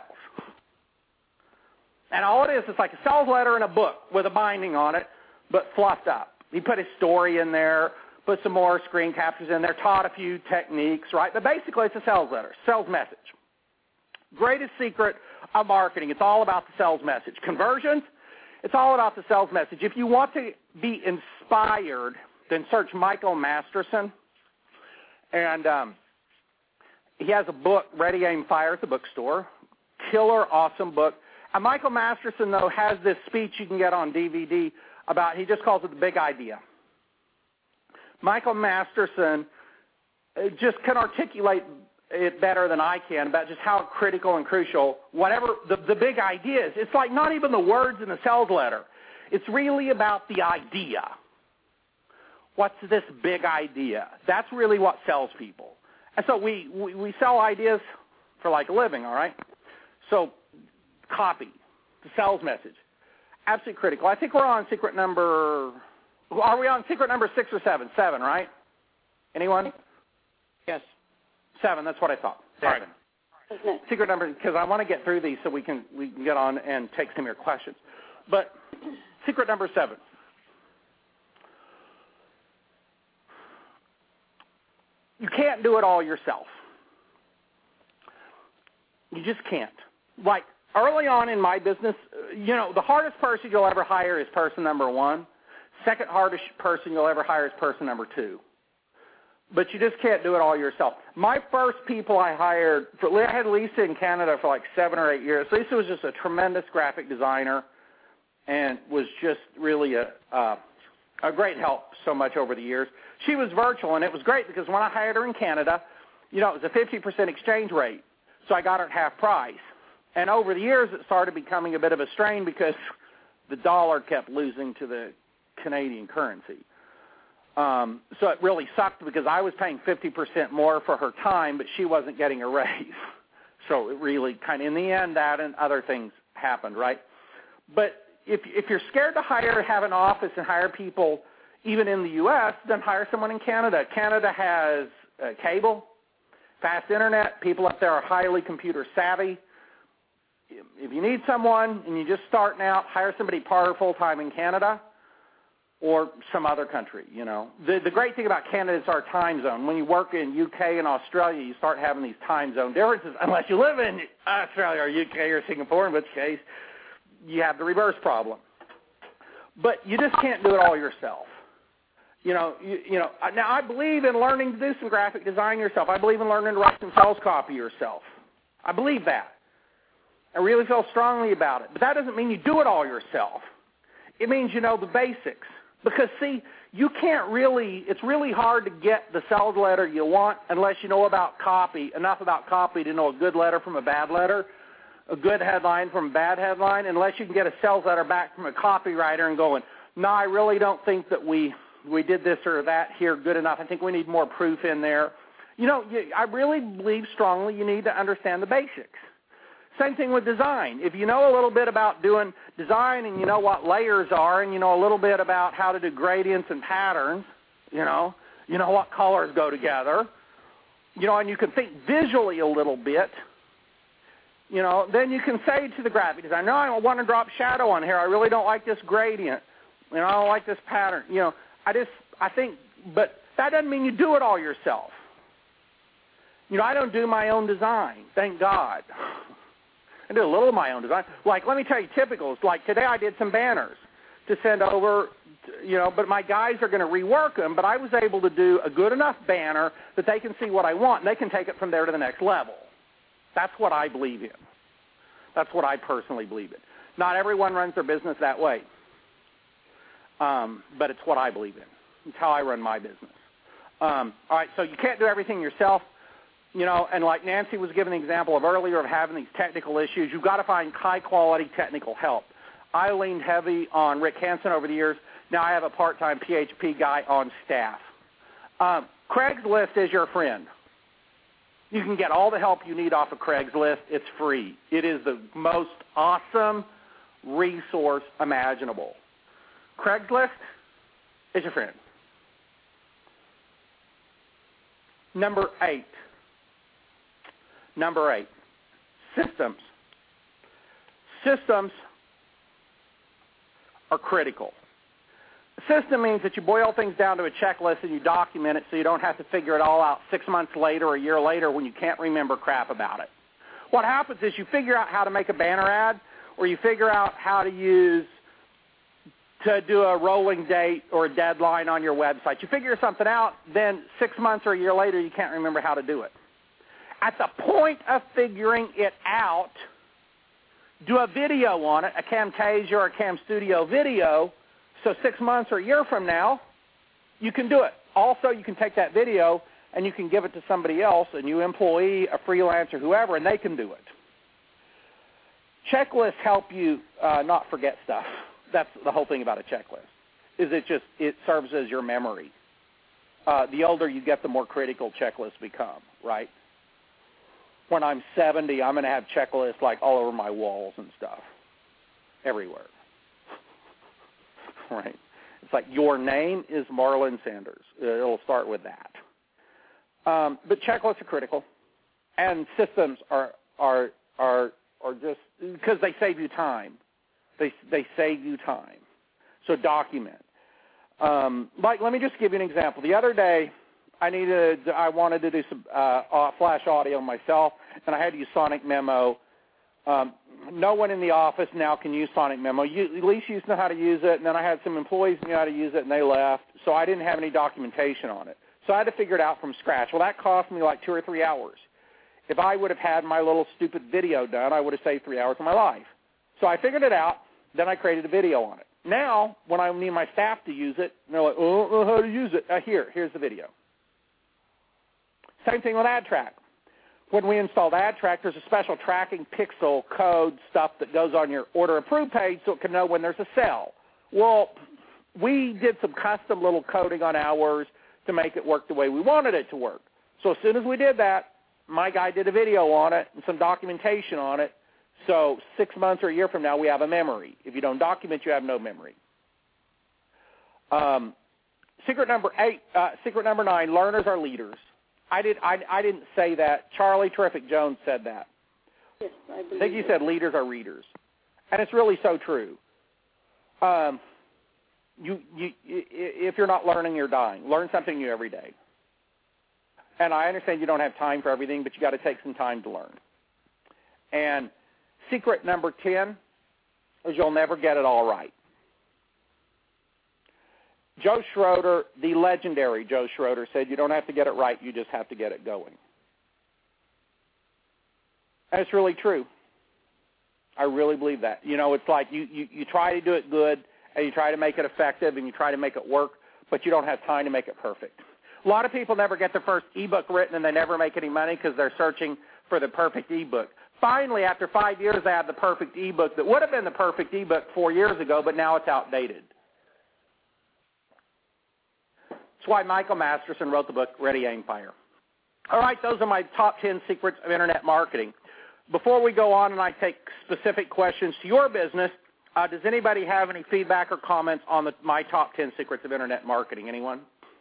And all it is, it's like a sales letter and a book with a binding on it, but fluffed up. He put his story in there, put some more screen captures in there, taught a few techniques, right? But basically it's a sales letter, sales message. Greatest secret of marketing, it's all about the sales message. Conversions, it's all about the sales message. If you want to be inspired, then search Michael Masterson. And um, he has a book, Ready, Aim, Fire, at the bookstore. Killer, awesome book. And Michael Masterson, though, has this speech you can get on D V D about, he just calls it the big idea. Michael Masterson just can articulate it better than I can about just how critical and crucial whatever the, the big idea is. It's like not even the words in the sales letter. It's really about the idea. What's this big idea? That's really what sells people. And so we, we, we sell ideas for like a living, all right? So copy, the sales message, absolutely critical. I think we're on secret number are we on secret number six or seven? Seven, right? Anyone? Yes. Seven, that's what I thought. Seven. Okay. Secret number, because I want to get through these so we can we can get on and take some of your questions. But secret number seven. You can't do it all yourself. You just can't. Like, early on in my business, you know, the hardest person you'll ever hire is person number one. Second hardest person you'll ever hire is person number two. But you just can't do it all yourself. My first people I hired, for, I had Lisa in Canada for like seven or eight years. Lisa was just a tremendous graphic designer and was just really a, uh, a great help so much over the years. She was virtual, and it was great because when I hired her in Canada, you know, it was a fifty percent exchange rate. So I got her at half price. And over the years, it started becoming a bit of a strain because the dollar kept losing to the Canadian currency. Um, so it really sucked because I was paying fifty percent more for her time, but she wasn't getting a raise. So it really kind of, in the end, that and other things happened, right? But if if you're scared to hire, have an office and hire people even in the U S, then hire someone in Canada. Canada has uh, cable, fast internet. People up there are highly computer savvy. If you need someone and you're just starting out, hire somebody part or full-time in Canada or some other country, you know. The, the great thing about Canada is our time zone. When you work in U K and Australia, you start having these time zone differences, unless you live in Australia or U K or Singapore, in which case you have the reverse problem. But you just can't do it all yourself. You know, you, you know. Now, I believe in learning to do some graphic design yourself. I believe in learning to write some sales copy yourself. I believe that. I really feel strongly about it. But that doesn't mean you do it all yourself. It means you know the basics. Because, see, you can't really, it's really hard to get the sales letter you want unless you know about copy, enough about copy to know a good letter from a bad letter, a good headline from a bad headline, unless you can get a sales letter back from a copywriter and going, no, I really don't think that we, we did this or that here good enough. I think we need more proof in there. You know, you, I really believe strongly you need to understand the basics. Same thing with design. If you know a little bit about doing design and you know what layers are and you know a little bit about how to do gradients and patterns, you know, you know what colors go together, you know, and you can think visually a little bit, you know, then you can say to the graphic designer, no, I want to drop shadow on here. I really don't like this gradient. You know, I don't like this pattern. You know, I just, I think, but that doesn't mean you do it all yourself. You know, I don't do my own design, thank God. I do a little of my own design. Like, let me tell you typicals. Like, today I did some banners to send over, you know, but my guys are going to rework them, but I was able to do a good enough banner that they can see what I want, and they can take it from there to the next level. That's what I believe in. That's what I personally believe in. Not everyone runs their business that way, um, but it's what I believe in. It's how I run my business. Um, all right, so you can't do everything yourself. You know, and like Nancy was giving the example of earlier of having these technical issues, you've got to find high-quality technical help. I leaned heavy on Rick Hansen over the years. Now I have a part-time P H P guy on staff. Um, Craigslist is your friend. You can get all the help you need off of Craigslist. It's free. It is the most awesome resource imaginable. Craigslist is your friend. Number eight. Number eight, systems. Systems are critical. A system means that you boil things down to a checklist and you document it so you don't have to figure it all out six months later or a year later when you can't remember crap about it. What happens is you figure out how to make a banner ad or you figure out how to use to do a rolling date or a deadline on your website. You figure something out, then six months or a year later you can't remember how to do it. At the point of figuring it out, do a video on it, a Camtasia or a Cam Studio video, so six months or a year from now, you can do it. Also, you can take that video and you can give it to somebody else, a new employee, a freelancer, whoever, and they can do it. Checklists help you uh, not forget stuff. That's the whole thing about a checklist, is it just, it serves as your memory. Uh, the older you get, the more critical checklists become, right? When I'm seventy, I'm going to have checklists like all over my walls and stuff, everywhere. Right? It's It's like your name is Marlon Sanders. It'll start with that. Um, but checklists are critical, and systems are are are are just because they save you time. They they save you time. So document. Um, like, let me just give you an example. The other day, I needed I wanted to do some uh, flash audio myself, and I had to use Sonic Memo. Um, no one in the office now can use Sonic Memo. You, at least used to know how to use it, and then I had some employees who knew how to use it, and they left, so I didn't have any documentation on it. So I had to figure it out from scratch. Well, that cost me like two or three hours. If I would have had my little stupid video done, I would have saved three hours of my life. So I figured it out. Then I created a video on it. Now, when I need my staff to use it, they're like, oh, I don't know how to use it. Uh, here, here's the video. Same thing with AdTrack. When we installed AdTrack, there's a special tracking pixel code stuff that goes on your order approved page so it can know when there's a sale. Well, we did some custom little coding on ours to make it work the way we wanted it to work. So as soon as we did that, my guy did a video on it and some documentation on it. So six months or a year from now, we have a memory. If you don't document, you have no memory. Um, secret number eight, uh, secret number nine, learners are leaders. I, did, I, I didn't say that. Charlie Terrific Jones said that. Yes, I believe I think you that. said leaders are readers. And it's really so true. Um, you, you, if you're not learning, you're dying. Learn something new every day. And I understand you don't have time for everything, but you got to take some time to learn. And secret number ten is you'll never get it all right. Joe Schroeder, the legendary Joe Schroeder, said you don't have to get it right, you just have to get it going. And it's really true. I really believe that. You know, it's like you, you, you try to do it good, and you try to make it effective, and you try to make it work, but you don't have time to make it perfect. A lot of people never get their first ebook written, and they never make any money because they're searching for the perfect ebook. Finally, after five years, they have the perfect ebook that would have been the perfect ebook four years ago, but now it's outdated. That's why Michael Masterson wrote the book, Ready, Aim, Fire. All right, those are my top ten secrets of Internet marketing. Before we go on and I take specific questions to your business, uh, does anybody have any feedback or comments on the, my top ten secrets of Internet marketing? Anyone?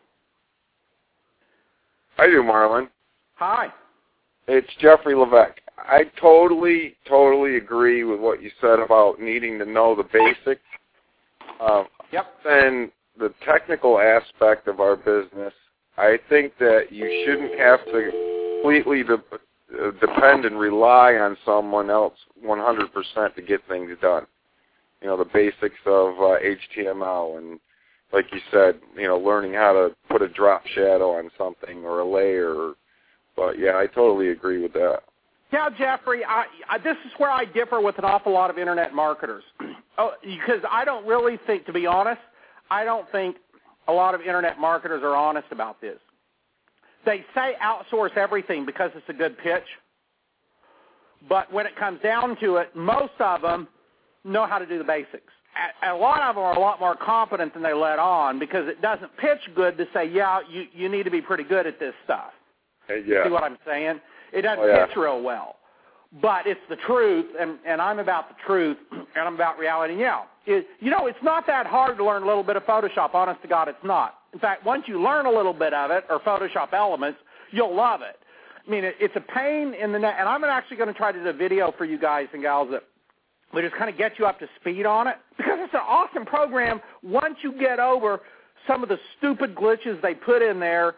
I do, Marlon. Hi. It's Jeffrey Levesque. I totally, totally agree with what you said about needing to know the basics. Uh, yep. And the technical aspect of our business, I think that you shouldn't have to completely de- depend and rely on someone else one hundred percent to get things done. You know, the basics of uh, H T M L and, like you said, you know, learning how to put a drop shadow on something or a layer. But, yeah, I totally agree with that. Yeah, Jeffrey, I, I, this is where I differ with an awful lot of Internet marketers. oh, because I don't really think, to be honest, I don't think a lot of Internet marketers are honest about this. They say outsource everything because it's a good pitch. But when it comes down to it, most of them know how to do the basics. A lot of them are a lot more competent than they let on because it doesn't pitch good to say, yeah, you, you need to be pretty good at this stuff. Hey, yeah. See what I'm saying? It doesn't oh, yeah. pitch real well. But it's the truth, and, and I'm about the truth, and I'm about reality. Yeah, it, you know, it's not that hard to learn a little bit of Photoshop. Honest to God, it's not. In fact, once you learn a little bit of it, or Photoshop elements, you'll love it. I mean, it, it's a pain in the neck, and I'm actually going to try to do a video for you guys and gals that will just kind of get you up to speed on it, because it's an awesome program once you get over some of the stupid glitches they put in there.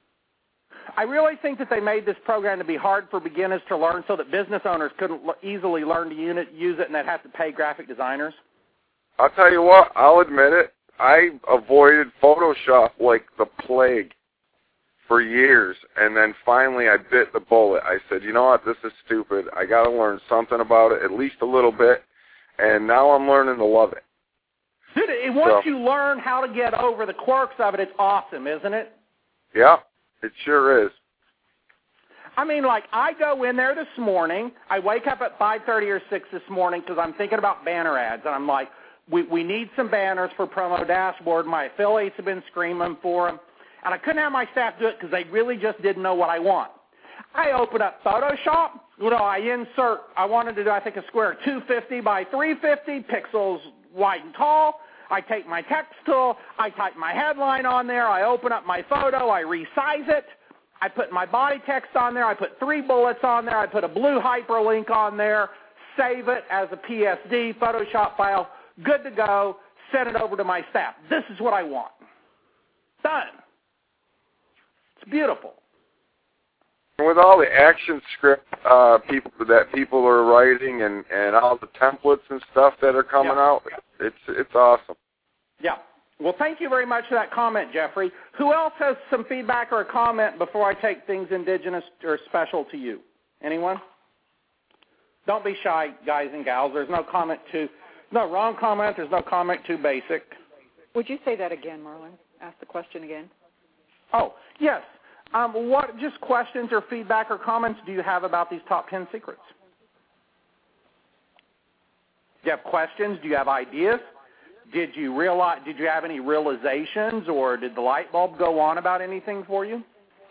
I really think that they made this program to be hard for beginners to learn so that business owners couldn't l- easily learn to use it and they'd have to pay graphic designers. I'll tell you what, I'll admit it. I avoided Photoshop like the plague for years, and then finally I bit the bullet. I said, you know what, this is stupid. I got to learn something about it, at least a little bit, and now I'm learning to love it. Dude, it, once so, you learn how to get over the quirks of it, it's awesome, isn't it? Yeah. It sure is. I mean, like, I go in there this morning. I wake up at five thirty or six this morning because I'm thinking about banner ads. And I'm like, we, we need some banners for Promo Dashboard. My affiliates have been screaming for them. And I couldn't have my staff do it because they really just didn't know what I want. I open up Photoshop. You know, I insert, I wanted to do, I think, a square two fifty by three fifty, pixels wide and tall. I take my text tool, I type my headline on there, I open up my photo, I resize it, I put my body text on there, I put three bullets on there, I put a blue hyperlink on there, save it as a P S D, Photoshop file, good to go, send it over to my staff. This is what I want. Done. It's beautiful. With all the action script uh, people that people are writing and, and all the templates and stuff that are coming yeah. out, it's it's awesome. Yeah. Well, thank you very much for that comment, Jeffrey. Who else has some feedback or a comment before I take things indigenous or special to you? Anyone? Don't be shy, guys and gals. There's no comment too, no wrong comment. There's no comment too basic. Would you say that again, Marlon? Ask the question again. Oh, yes. Um, what just questions or feedback or comments do you have about these top ten secrets? Do you have questions? Do you have ideas? Did you realize? Did you have any realizations, or did the light bulb go on about anything for you?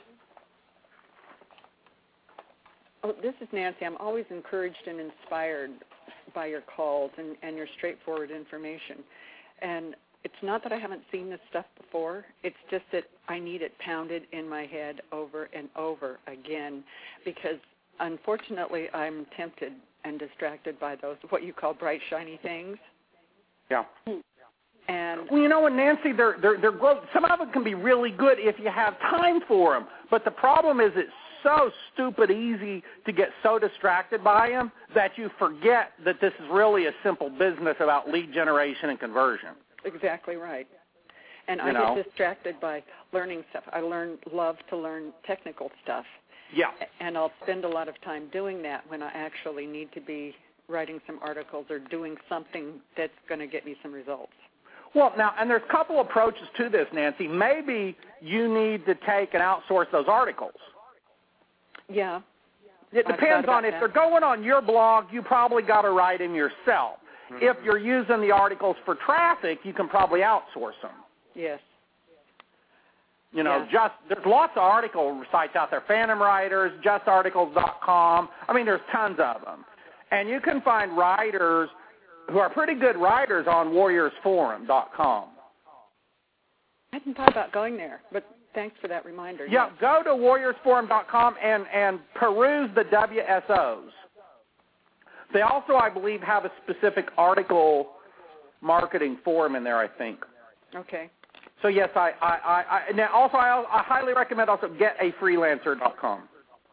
Oh, this is Nancy. I'm always encouraged and inspired by your calls and, and your straightforward information. And it's not that I haven't seen this stuff before. It's just that I need it pounded in my head over and over again because, unfortunately, I'm tempted and distracted by those, what you call bright, shiny things. Yeah. And well, you know what, Nancy, they're, they're, they're gross. Some of them can be really good if you have time for them. But the problem is it's so stupid easy to get so distracted by them that you forget that this is really a simple business about lead generation and conversion. Exactly right. And you I know? get distracted by learning stuff. I learn love to learn technical stuff. Yeah. And I'll spend a lot of time doing that when I actually need to be writing some articles or doing something that's going to get me some results. Well, now, and there's a couple approaches to this, Nancy. Maybe you need to take and outsource those articles. Yeah. It depends on if that. they're going on your blog, you probably got to write them yourself. Mm-hmm. If you're using the articles for traffic, you can probably outsource them. Yes. You know, yeah. just there's lots of article sites out there, Phantom Writers, just articles dot com. I mean, there's tons of them. And you can find writers who are pretty good writers on warriors forum dot com. I hadn't thought about going there, but thanks for that reminder. Yeah, yes. Go to warriors forum dot com and, and peruse the W S Os. They also, I believe, have a specific article marketing forum in there, I think. Okay. So, yes, I, I, I, I now also I, I highly recommend also get a freelancer dot com.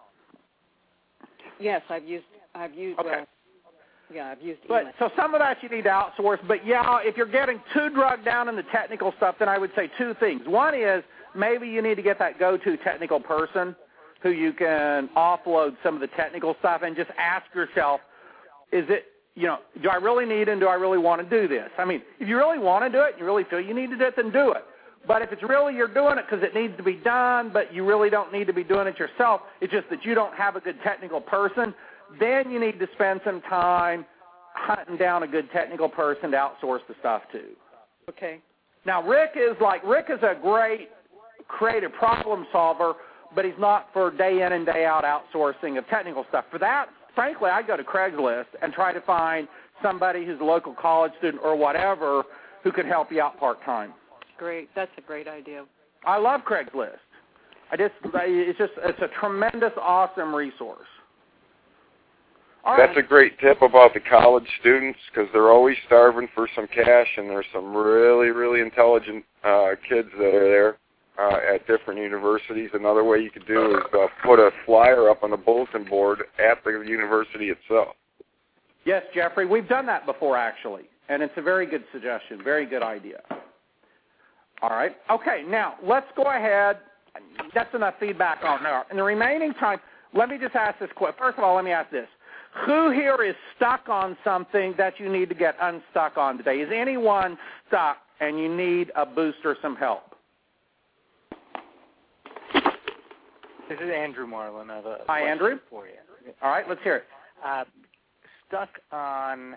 Yes, I've used, I've used, okay. uh, yeah, I've used But email. so some of that you need to outsource. But, yeah, if you're getting too drugged down in the technical stuff, then I would say two things. One is maybe you need to get that go-to technical person who you can offload some of the technical stuff and just ask yourself, is it, you know, do I really need and do I really want to do this? I mean, if you really want to do it, you really feel you need to do it, then do it. But if it's really you're doing it because it needs to be done, but you really don't need to be doing it yourself, it's just that you don't have a good technical person, then you need to spend some time hunting down a good technical person to outsource the stuff to. Okay. Now, Rick is like, Rick is a great creative problem solver, but he's not for day in and day out outsourcing of technical stuff. For that, frankly, I go to Craigslist and try to find somebody who's a local college student or whatever who could help you out part-time. Great. That's a great idea. I love Craigslist. I just, it's just, it's a tremendous, awesome resource. All That's right. a great tip about the college students because they're always starving for some cash, and there's some really, really intelligent uh, kids that are there uh, at different universities. Another way you could do is uh, put a flyer up on the bulletin board at the university itself. Yes, Jeffrey, we've done that before, actually, and it's a very good suggestion, very good idea. All right. Okay, now, let's go ahead. That's enough feedback on there. In the remaining time, let me just ask this question. First of all, let me ask this. Who here is stuck on something that you need to get unstuck on today? Is anyone stuck and you need a boost or some help? This is Andrew Marlin. I have a Hi, question Andrew. for you. All right, let's hear it. Uh, stuck on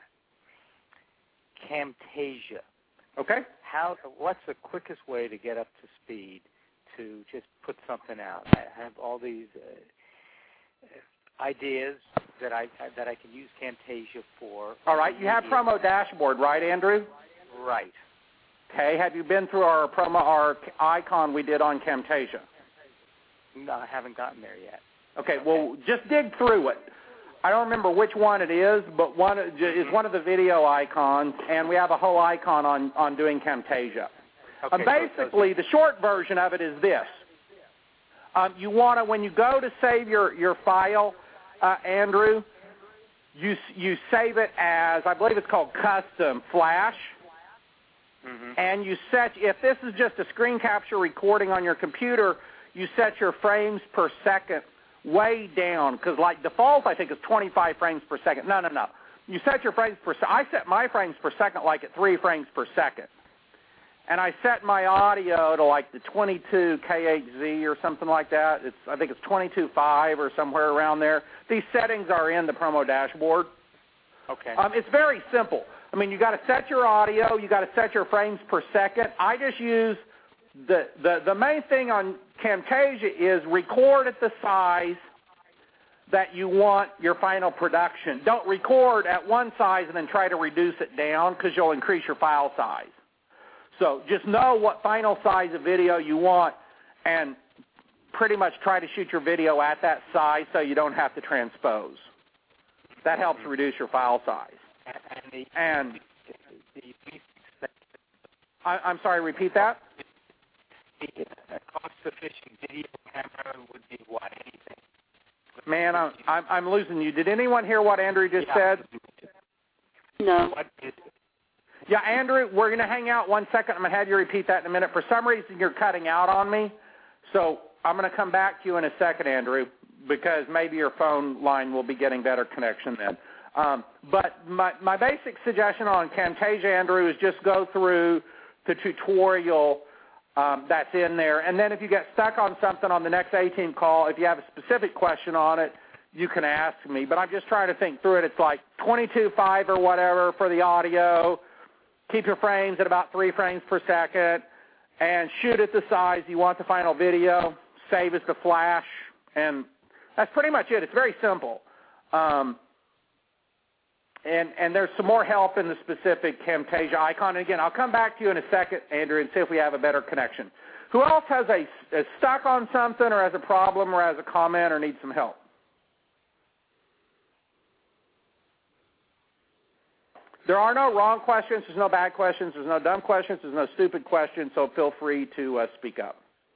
Camtasia. Okay. How? What's the quickest way to get up to speed to just put something out? I have all these uh, ideas that I that I can use Camtasia for. All right, you have Promo Dashboard, right, Andrew? Right. Okay, have you been through our promo, our icon we did on Camtasia? No, I haven't gotten there yet. Okay, well, just dig through it. I don't remember which one it is, but one is one of the video icons, and we have a whole icon on, on doing Camtasia. Okay, um, basically, the short version of it is this. Um, you want to, when you go to save your, your file, uh, Andrew, you, you save it as, I believe it's called Custom Flash. Mm-hmm. And you set, if this is just a screen capture recording on your computer, you set your frames per second way down, because like default I think is twenty-five frames per second. No, no, no. You set your frames per second. I set my frames per second like at three frames per second. And I set my audio to like the twenty-two K H Z or something like that. It's I think it's twenty-two point five or somewhere around there. These settings are in the promo dashboard. Okay. Um, it's very simple. I mean, you got to set your audio, you got to set your frames per second. I just use the, the the main thing on Camtasia is record at the size that you want your final production. Don't record at one size and then try to reduce it down, because you'll increase your file size. So just know what final size of video you want and pretty much try to shoot your video at that size so you don't have to transpose. That helps reduce your file size. And, the, and the, the, I, I'm sorry, repeat that? The uh, cost-efficient video camera would be what, anything? Man, I'm, I'm, I'm losing you. Did anyone hear what Andrew just yeah. said? No. What is it? Yeah, Andrew, we're going to hang out one second. I'm going to have you repeat that in a minute. For some reason, you're cutting out on me, so I'm going to come back to you in a second, Andrew, because maybe your phone line will be getting better connection then. Um, but my, my basic suggestion on Camtasia, Andrew, is just go through the tutorial um, that's in there. And then if you get stuck on something on the next A-Team call, if you have a specific question on it, you can ask me. But I'm just trying to think through it. It's like twenty-two point five or whatever for the audio. Keep your frames at about three frames per second. And shoot at the size you want the final video. Save as the flash. And that's pretty much it. It's very simple. Um, And, and there's some more help in the specific Camtasia icon. And again, I'll come back to you in a second, Andrew, and see if we have a better connection. Who else has a, is stuck on something or has a problem or has a comment or needs some help? There are no wrong questions. There's no bad questions. There's no dumb questions. There's no stupid questions, so feel free to uh, speak up.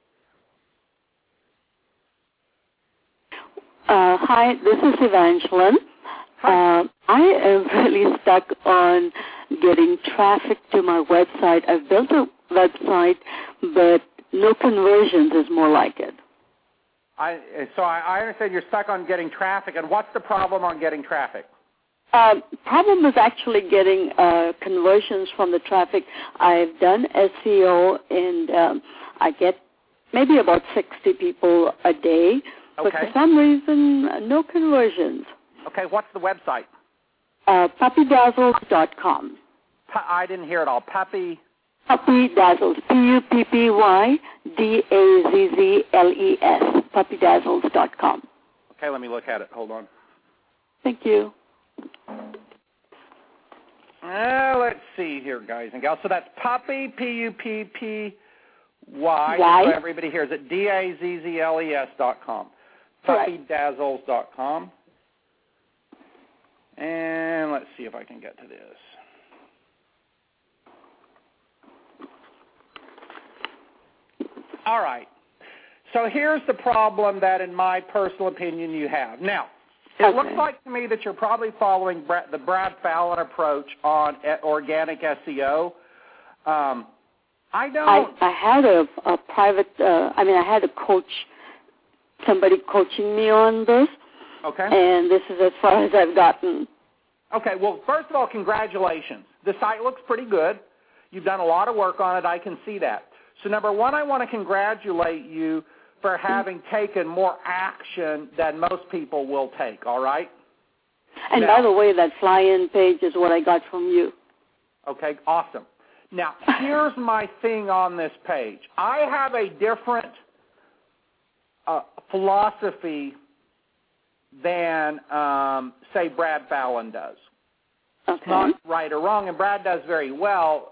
Uh, hi, this is Evangeline. Uh, I am really stuck on getting traffic to my website. I've built a website, but no conversions is more like it. I, so I, I understand you're stuck on getting traffic. And what's the problem on getting traffic? Uh, problem is actually getting uh, conversions from the traffic. I've done S E O, and um, I get maybe about sixty people a day. But Okay. for some reason, no conversions. Okay, what's the website? Uh, puppy dazzles dot com. Pu- I didn't hear it all. Puppy. Puppy Dazzles, P U P P Y D A Z Z L E S, puppy dazzles dot com. Okay, let me look at it. Hold on. Thank you. Uh, let's see here, guys and gals. So that's Puppy, P U P P Y, Y. so everybody hears it, D A Z Z L E S dot com. puppy dazzles dot com. And let's see if I can get to this. All right. So here's the problem that, in my personal opinion, you have. Now, it Okay. looks like to me that you're probably following Brad, the Brad Fallon approach on e- organic S E O. Um, I don't. I, I had a, a private, uh, I mean, I had a coach, somebody coaching me on this, Okay. and this is as far as I've gotten. Okay, well, first of all, congratulations. The site looks pretty good. You've done a lot of work on it. I can see that. So, number one, I want to congratulate you for having taken more action than most people will take, all right? And Now- by the way, that fly-in page is what I got from you. Okay, awesome. Now, here's my thing on this page. I have a different uh, philosophy than, um, say, Brad Fallon does. Okay. Not right or wrong, and Brad does very well.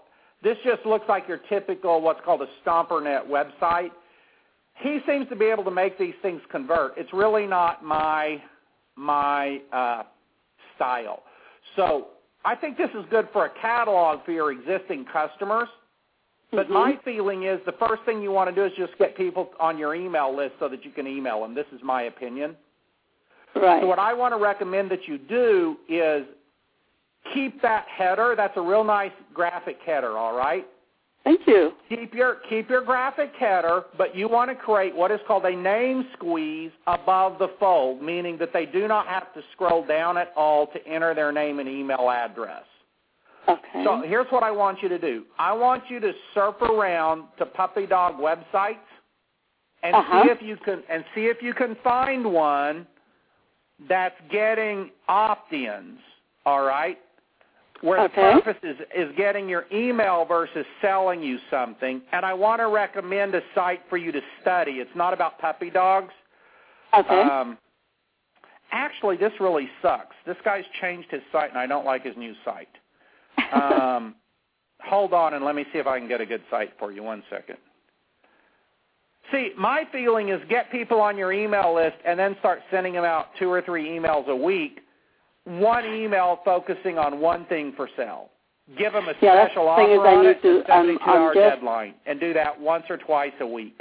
This just looks like your typical what's called a StomperNet website. He seems to be able to make these things convert. It's really not my my uh, style. So I think this is good for a catalog for your existing customers. But mm-hmm. my feeling is the first thing you want to do is just get people on your email list so that you can email them. This is my opinion. Right. So what I want to recommend that you do is keep that header. That's a real nice graphic header, all right? Thank you. Keep your keep your graphic header, but you want to create what is called a name squeeze above the fold, meaning that they do not have to scroll down at all to enter their name and email address. Okay. So here's what I want you to do. I want you to surf around to puppy dog websites and uh-huh. see if you can and see if you can find one that's getting opt-ins, all right? Where okay. the purpose is, is getting your email versus selling you something. And I want to recommend a site for you to study. It's not about puppy dogs. Okay. Um, actually, this really sucks. This guy's changed his site, and I don't like his new site. Um, hold on, and let me see if I can get a good site for you. One second. See, my feeling is get people on your email list and then start sending them out two or three emails a week. One email focusing on one thing for sale. Give them a yeah, special offer is on I it, to, seventy-two hour um, just, deadline, and do that once or twice a week.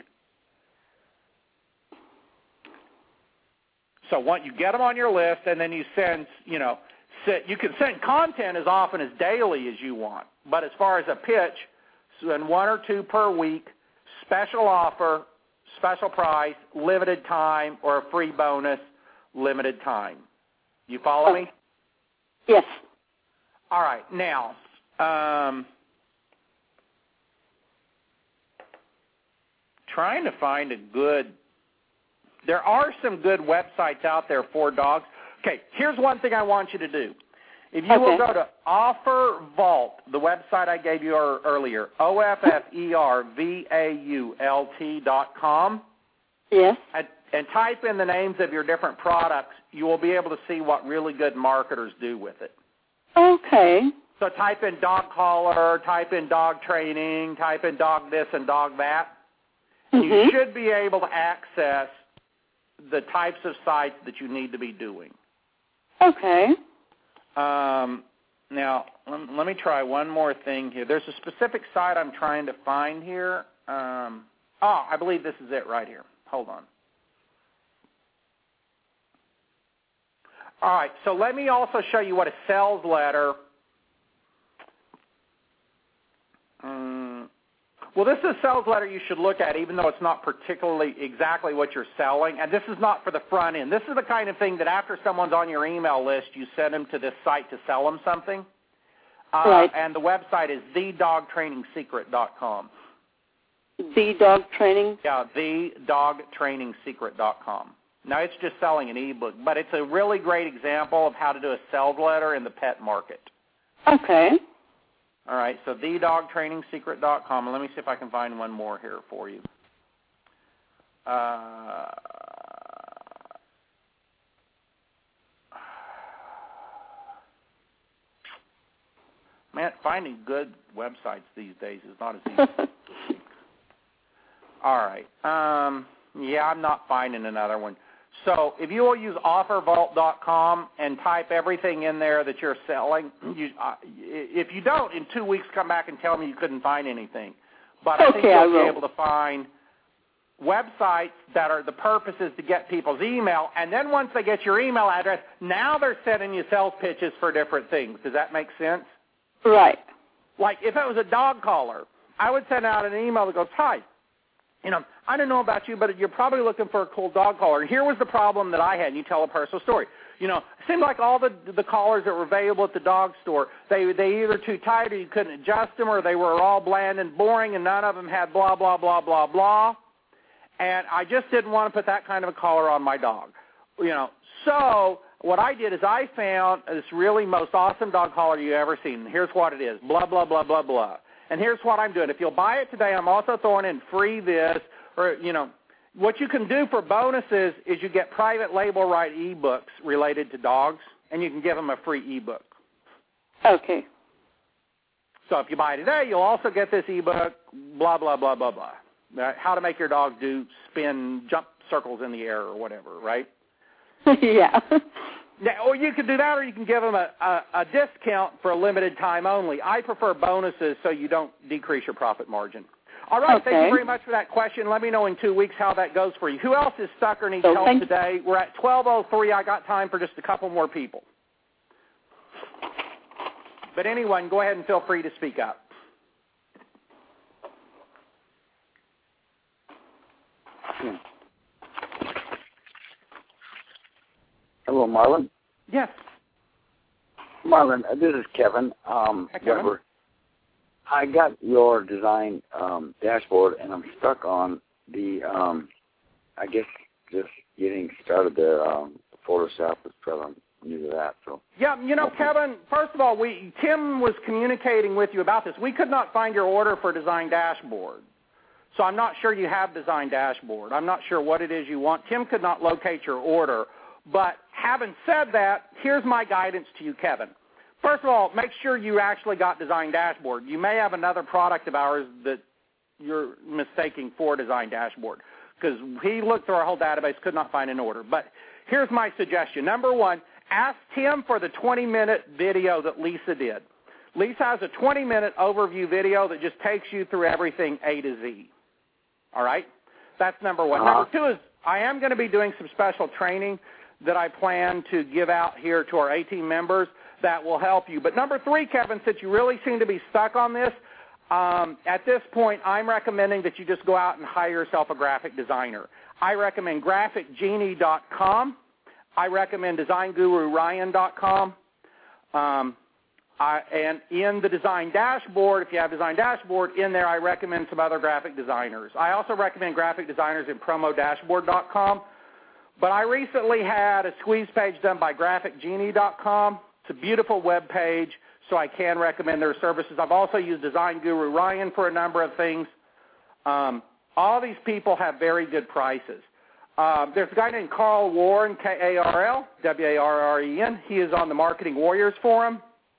So once you get them on your list, and then you send, you know, you can send content as often as daily as you want. But as far as a pitch, send one or two per week, special offer, special price, limited time, or a free bonus, limited time. You follow okay. me? Yes. All right. Now, um, trying to find a good, there are some good websites out there for dogs. Okay, here's one thing I want you to do. If you okay. will go to Offer Vault, the website I gave you earlier, O F F E R V A U L T dot com. Yes. And, and type in the names of your different products, you will be able to see what really good marketers do with it. Okay. So type in dog collar, type in dog training, type in dog this and dog that. And mm-hmm. you should be able to access the types of sites that you need to be doing. Okay. Um, now, let, let me try one more thing here. There's a specific site I'm trying to find here. Um, oh, I believe this is it right here. Hold on. All right, so let me also show you what a sales letter. Um, well, this is a sales letter you should look at, even though it's not particularly exactly what you're selling. And this is not for the front end. This is the kind of thing that after someone's on your email list, you send them to this site to sell them something. Uh, right. And the website is the dog training secret dot com. The Dog Training? Yeah, the dog training secret dot com. Now, it's just selling an ebook, but it's a really great example of how to do a sales letter in the pet market. Okay. All right, so the dog training secret dot com. Let me see if I can find one more here for you. Uh, man, finding good websites these days is not as easy. All right. Um, yeah, I'm not finding another one. So if you will use offer vault dot com and type everything in there that you're selling, you, uh, if you don't, in two weeks come back and tell me you couldn't find anything. But I okay, think you'll I be will. able to find websites that are the purpose is to get people's email, and then once they get your email address, now they're sending you sales pitches for different things. Does that make sense? Right. Like if it was a dog collar, I would send out an email that goes, hi, you know, I don't know about you, but you're probably looking for a cool dog collar. And here was the problem that I had, and you tell a personal story. You know, it seemed like all the the collars that were available at the dog store, they they either too tight or you couldn't adjust them, or they were all bland and boring, and none of them had blah, blah, blah, blah, blah. And I just didn't want to put that kind of a collar on my dog. You know, so what I did is I found this really most awesome dog collar you ever seen. Here's what it is, blah, blah, blah, blah, blah. And here's what I'm doing. If you'll buy it today, I'm also throwing in free this, or, you know, what you can do for bonuses is you get private label right e-books related to dogs, and you can give them a free e-book. Okay. So if you buy today, you'll also get this ebook, blah, blah, blah, blah, blah. Uh, how to make your dog do spin, jump circles in the air or whatever, right? Yeah. Yeah, or you can do that, or you can give them a, a, a discount for a limited time only. I prefer bonuses so you don't decrease your profit margin. All right, okay. Thank you very much for that question. Let me know in two weeks how that goes for you. Who else is stuck or needs so help today? We're at twelve oh three. I got time for just a couple more people. But anyone, go ahead and feel free to speak up. Hmm. Hello, Marlon. Yes. Marlon, this is Kevin. Um, Hi, Kevin. Weber. I got your design um, dashboard, and I'm stuck on the, um, I guess, just getting started there. Um, Photoshop is probably new to that. So. Yeah, you know, Kevin, first of all, we Tim was communicating with you about this. We could not find your order for Design Dashboard. So I'm not sure you have Design Dashboard. I'm not sure what it is you want. Tim could not locate your order. But having said that, here's my guidance to you, Kevin. First of all, make sure you actually got Design Dashboard. You may have another product of ours that you're mistaking for Design Dashboard, because he looked through our whole database, could not find an order. But here's my suggestion. Number one, ask Tim for the twenty-minute video that Lisa did. Lisa has a twenty-minute overview video that just takes you through everything A to Z. All right? That's number one. Uh-huh. Number two is I am going to be doing some special training that I plan to give out here to our A-Team members that will help you. But number three, Kevin, since you really seem to be stuck on this, um, at this point I'm recommending that you just go out and hire yourself a graphic designer. I recommend graphic genie dot com. I recommend design guru ryan dot com. Um, I, and in the Design Dashboard, if you have Design Dashboard, in there I recommend some other graphic designers. I also recommend graphic designers in promo dashboard dot com. But I recently had a squeeze page done by graphic genie dot com. It's a beautiful web page, so I can recommend their services. I've also used Design Guru Ryan for a number of things. Um, all these people have very good prices. Um, there's a guy named Carl Warren, K A R L, W A R R E N. He is on the Marketing Warriors Forum.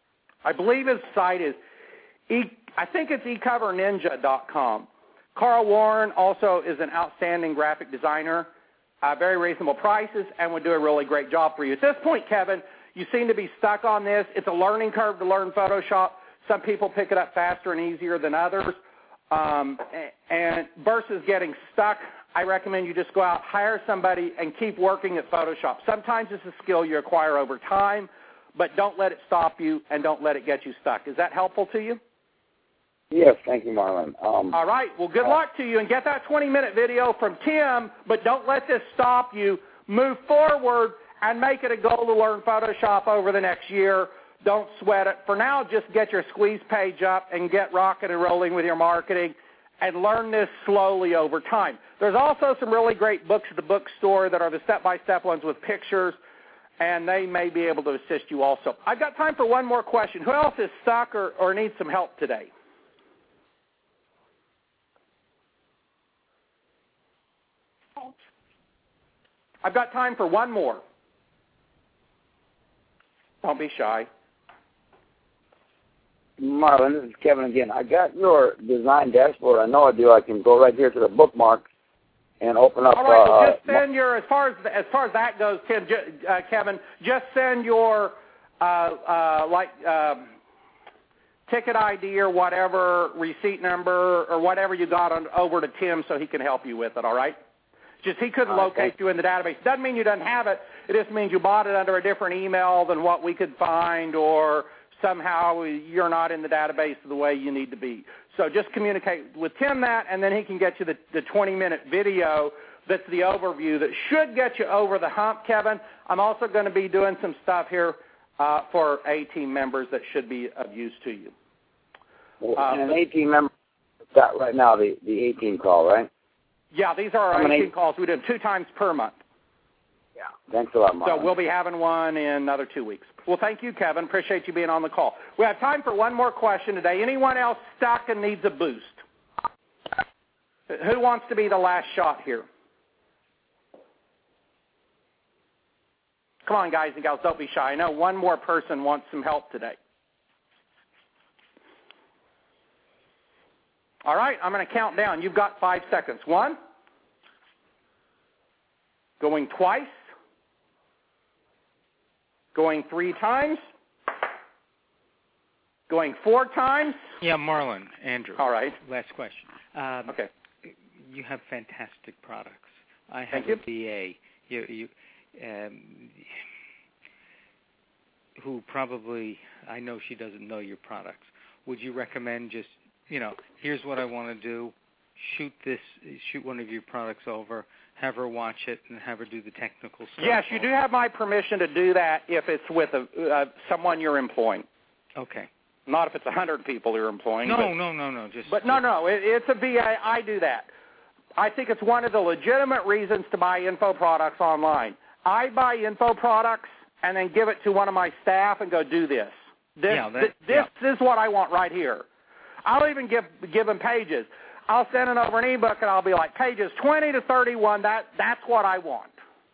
I believe his site is, e, I think it's e cover ninja dot com. Carl Warren also is an outstanding graphic designer. Uh, very reasonable prices, and would do a really great job for you. At this point, Kevin, you seem to be stuck on this. It's a learning curve to learn Photoshop. Some people pick it up faster and easier than others. Um, and versus getting stuck, I recommend you just go out, hire somebody, and keep working at Photoshop. Sometimes it's a skill you acquire over time, but don't let it stop you and don't let it get you stuck. Is that helpful to you? Yes, thank you, Marlon. Um, All right. Well, good uh, luck to you, and get that twenty-minute video from Tim, but don't let this stop you. Move forward and make it a goal to learn Photoshop over the next year. Don't sweat it. For now, just get your squeeze page up and get rocking and rolling with your marketing and learn this slowly over time. There's also some really great books at the bookstore that are the step-by-step ones with pictures, and they may be able to assist you also. I've got time for one more question. Who else is stuck or, or needs some help today? I've got time for one more. Don't be shy. Marlon, this is Kevin again. I got your design dashboard. I know I do. I can go right here to the bookmark and open up. All right, well, uh, just send your, as far as as far as that goes, Tim, uh, Kevin, just send your uh, uh, like uh, ticket I D or whatever, receipt number or whatever you got on, over to Tim so he can help you with it. All right. Just he couldn't All right, locate thanks. you in the database. Doesn't mean you doesn't have it. It just means you bought it under a different email than what we could find, or somehow you're not in the database the way you need to be. So just communicate with Tim that, and then he can get you the, the twenty-minute video that's the overview that should get you over the hump, Kevin. I'm also going to be doing some stuff here uh, for A-Team members that should be of use to you. Well, Uh, and an A-Team member got right now the, the A-Team call, right? Yeah, these are our How many- A-Team calls. We do them two times per month. Yeah. Thanks a lot, Marlon. So we'll be having one in another two weeks. Well, thank you, Kevin. Appreciate you being on the call. We have time for one more question today. Anyone else stuck and needs a boost? Who wants to be the last shot here? Come on, guys and gals, don't be shy. I know one more person wants some help today. All right, I'm going to count down. You've got five seconds. One. Going twice. Going three times. Going four times. Yeah, Marlon, Andrew. All right. Last question. Um, okay. You have fantastic products. I have Thank a you. V A you, you, um, who probably, I know she doesn't know your products. Would you recommend just, you know, here's what I want to do, shoot this, shoot one of your products over, have her watch it, and have her do the technical stuff? Yes, you do have my permission to do that if it's with a, uh, someone you're employing. Okay. Not if it's one hundred people you're employing. No, but, no, no, no. Just. But no, no, it, it's a V A. I do that. I think it's one of the legitimate reasons to buy info products online. I buy info products and then give it to one of my staff and go, do this. This, yeah, that, this, yeah. this is what I want right here. I'll even give give them pages. I'll send it over an ebook and I'll be like, pages twenty to thirty-one, that, that's what I want.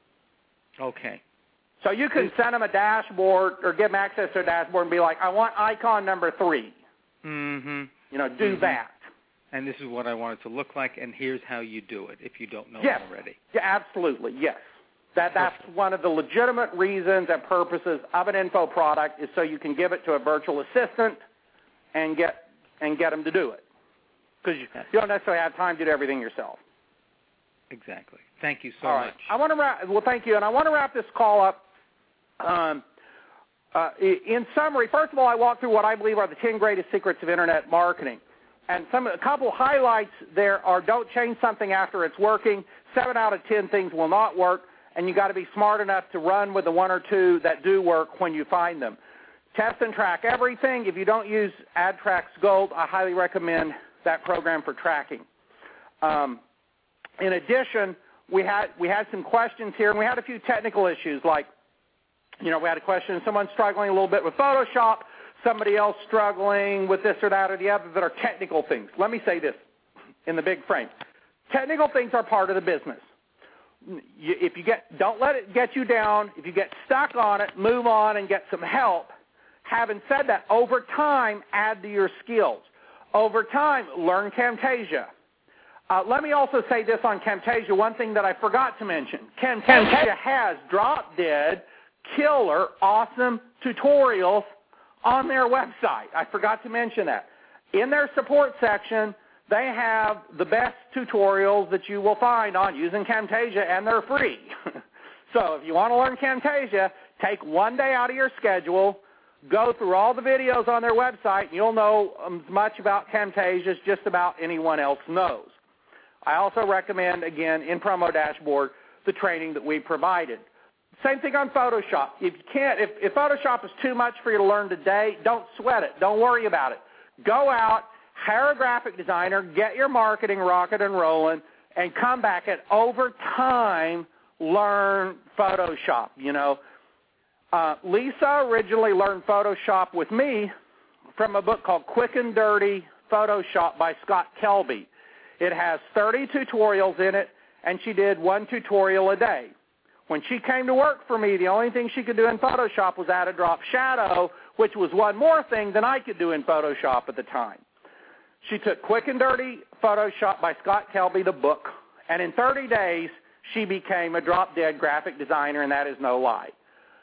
Okay. So you can send them a dashboard or give them access to a dashboard and be like, I want icon number three. Mm-hmm. You know, do mm-hmm. that. And this is what I want it to look like, and here's how you do it if you don't know yes. it already. Yeah, absolutely, yes. That That's Perfect. one of the legitimate reasons and purposes of an info product is so you can give it to a virtual assistant and get and get them to do it. Because you, you don't necessarily have time to do everything yourself. Exactly. Thank you so All right. much. I want to wrap. Well, thank you, and I want to wrap this call up. Um, uh, in summary, first of all, I walked through what I believe are the ten greatest secrets of Internet marketing. And some a couple highlights there are don't change something after it's working. Seven out of ten things will not work, and you got to be smart enough to run with the one or two that do work when you find them. Test and track everything. If you don't use AdTrax Gold, I highly recommend that program for tracking. Um, in addition, we had we had some questions here, and we had a few technical issues like, you know, we had a question, someone struggling a little bit with Photoshop, somebody else struggling with this or that or the other that are technical things. Let me say this in the big frame. Technical things are part of the business. You, if you get, don't let it get you down. If you get stuck on it, move on and get some help. Having said that, over time, add to your skills. Over time, learn Camtasia. Uh, let me also say this on Camtasia, one thing that I forgot to mention. Camtasia has drop-dead, killer, awesome tutorials on their website. I forgot to mention that. In their support section, they have the best tutorials that you will find on using Camtasia, and they're free. So if you want to learn Camtasia, take one day out of your schedule, go through all the videos on their website, and you'll know as much about Camtasia as just about anyone else knows. I also recommend, again, in Promo Dashboard, the training that we provided. Same thing on Photoshop. If you can't, if, if Photoshop is too much for you to learn today, don't sweat it. Don't worry about it. Go out, hire a graphic designer, get your marketing rocket and rolling, and come back and over time learn Photoshop. You know, uh, Lisa originally learned Photoshop with me from a book called Quick and Dirty Photoshop by Scott Kelby. It has thirty tutorials in it, and she did one tutorial a day. When she came to work for me, the only thing she could do in Photoshop was add a drop shadow, which was one more thing than I could do in Photoshop at the time. She took Quick and Dirty Photoshop by Scott Kelby, the book, and in thirty days, she became a drop-dead graphic designer, and that is no lie.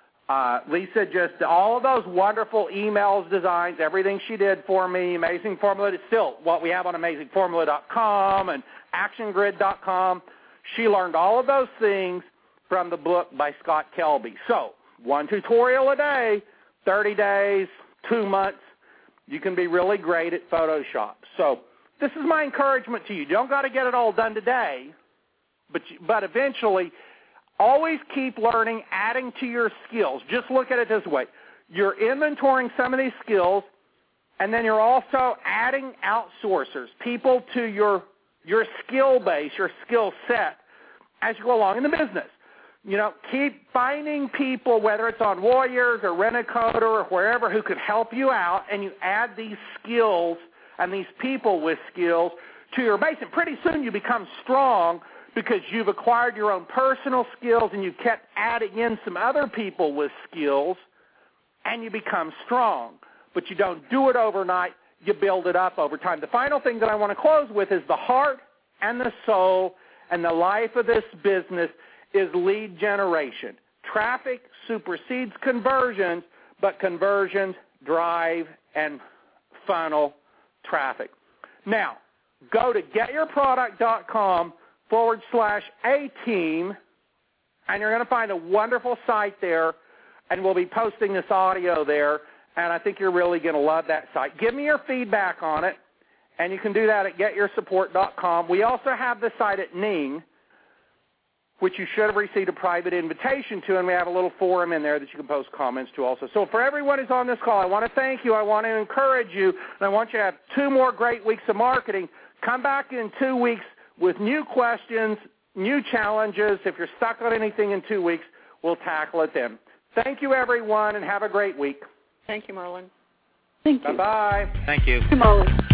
Uh, Lisa just, all of those wonderful emails, designs, everything she did for me, Amazing Formula, it's still what we have on amazing formula dot com and action grid dot com. She learned all of those things from the book by Scott Kelby. So, one tutorial a day, thirty days, two months, you can be really great at Photoshop. So, this is my encouragement to you. You don't got to get it all done today, but you, but eventually, always keep learning, adding to your skills. Just look at it this way. You're inventorying some of these skills, and then you're also adding outsourcers, people to your your skill base, your skill set, as you go along in the business. You know, keep finding people, whether it's on Warriors or Rent-A-Coder or wherever, who could help you out, and you add these skills and these people with skills to your base. And pretty soon you become strong because you've acquired your own personal skills and you've kept adding in some other people with skills, and you become strong. But you don't do it overnight. you build it up over time. The final thing that I want to close with is the heart and the soul and the life of this business is lead generation. Traffic supersedes conversions, but conversions drive and funnel traffic. Now, go to getyourproduct.com forward slash A-team, and you're going to find a wonderful site there, and we'll be posting this audio there, and I think you're really going to love that site. Give me your feedback on it, and you can do that at get your support dot com. We also have the site at Ning, which you should have received a private invitation to, and we have a little forum in there that you can post comments to also. So for everyone who's on this call, I want to thank you. I want to encourage you, and I want you to have two more great weeks of marketing. Come back in two weeks with new questions, new challenges. If you're stuck on anything in two weeks, we'll tackle it then. Thank you, everyone, and have a great week. Thank you, Marlon. Thank you. Bye-bye. Thank you. Thank you, Marlon.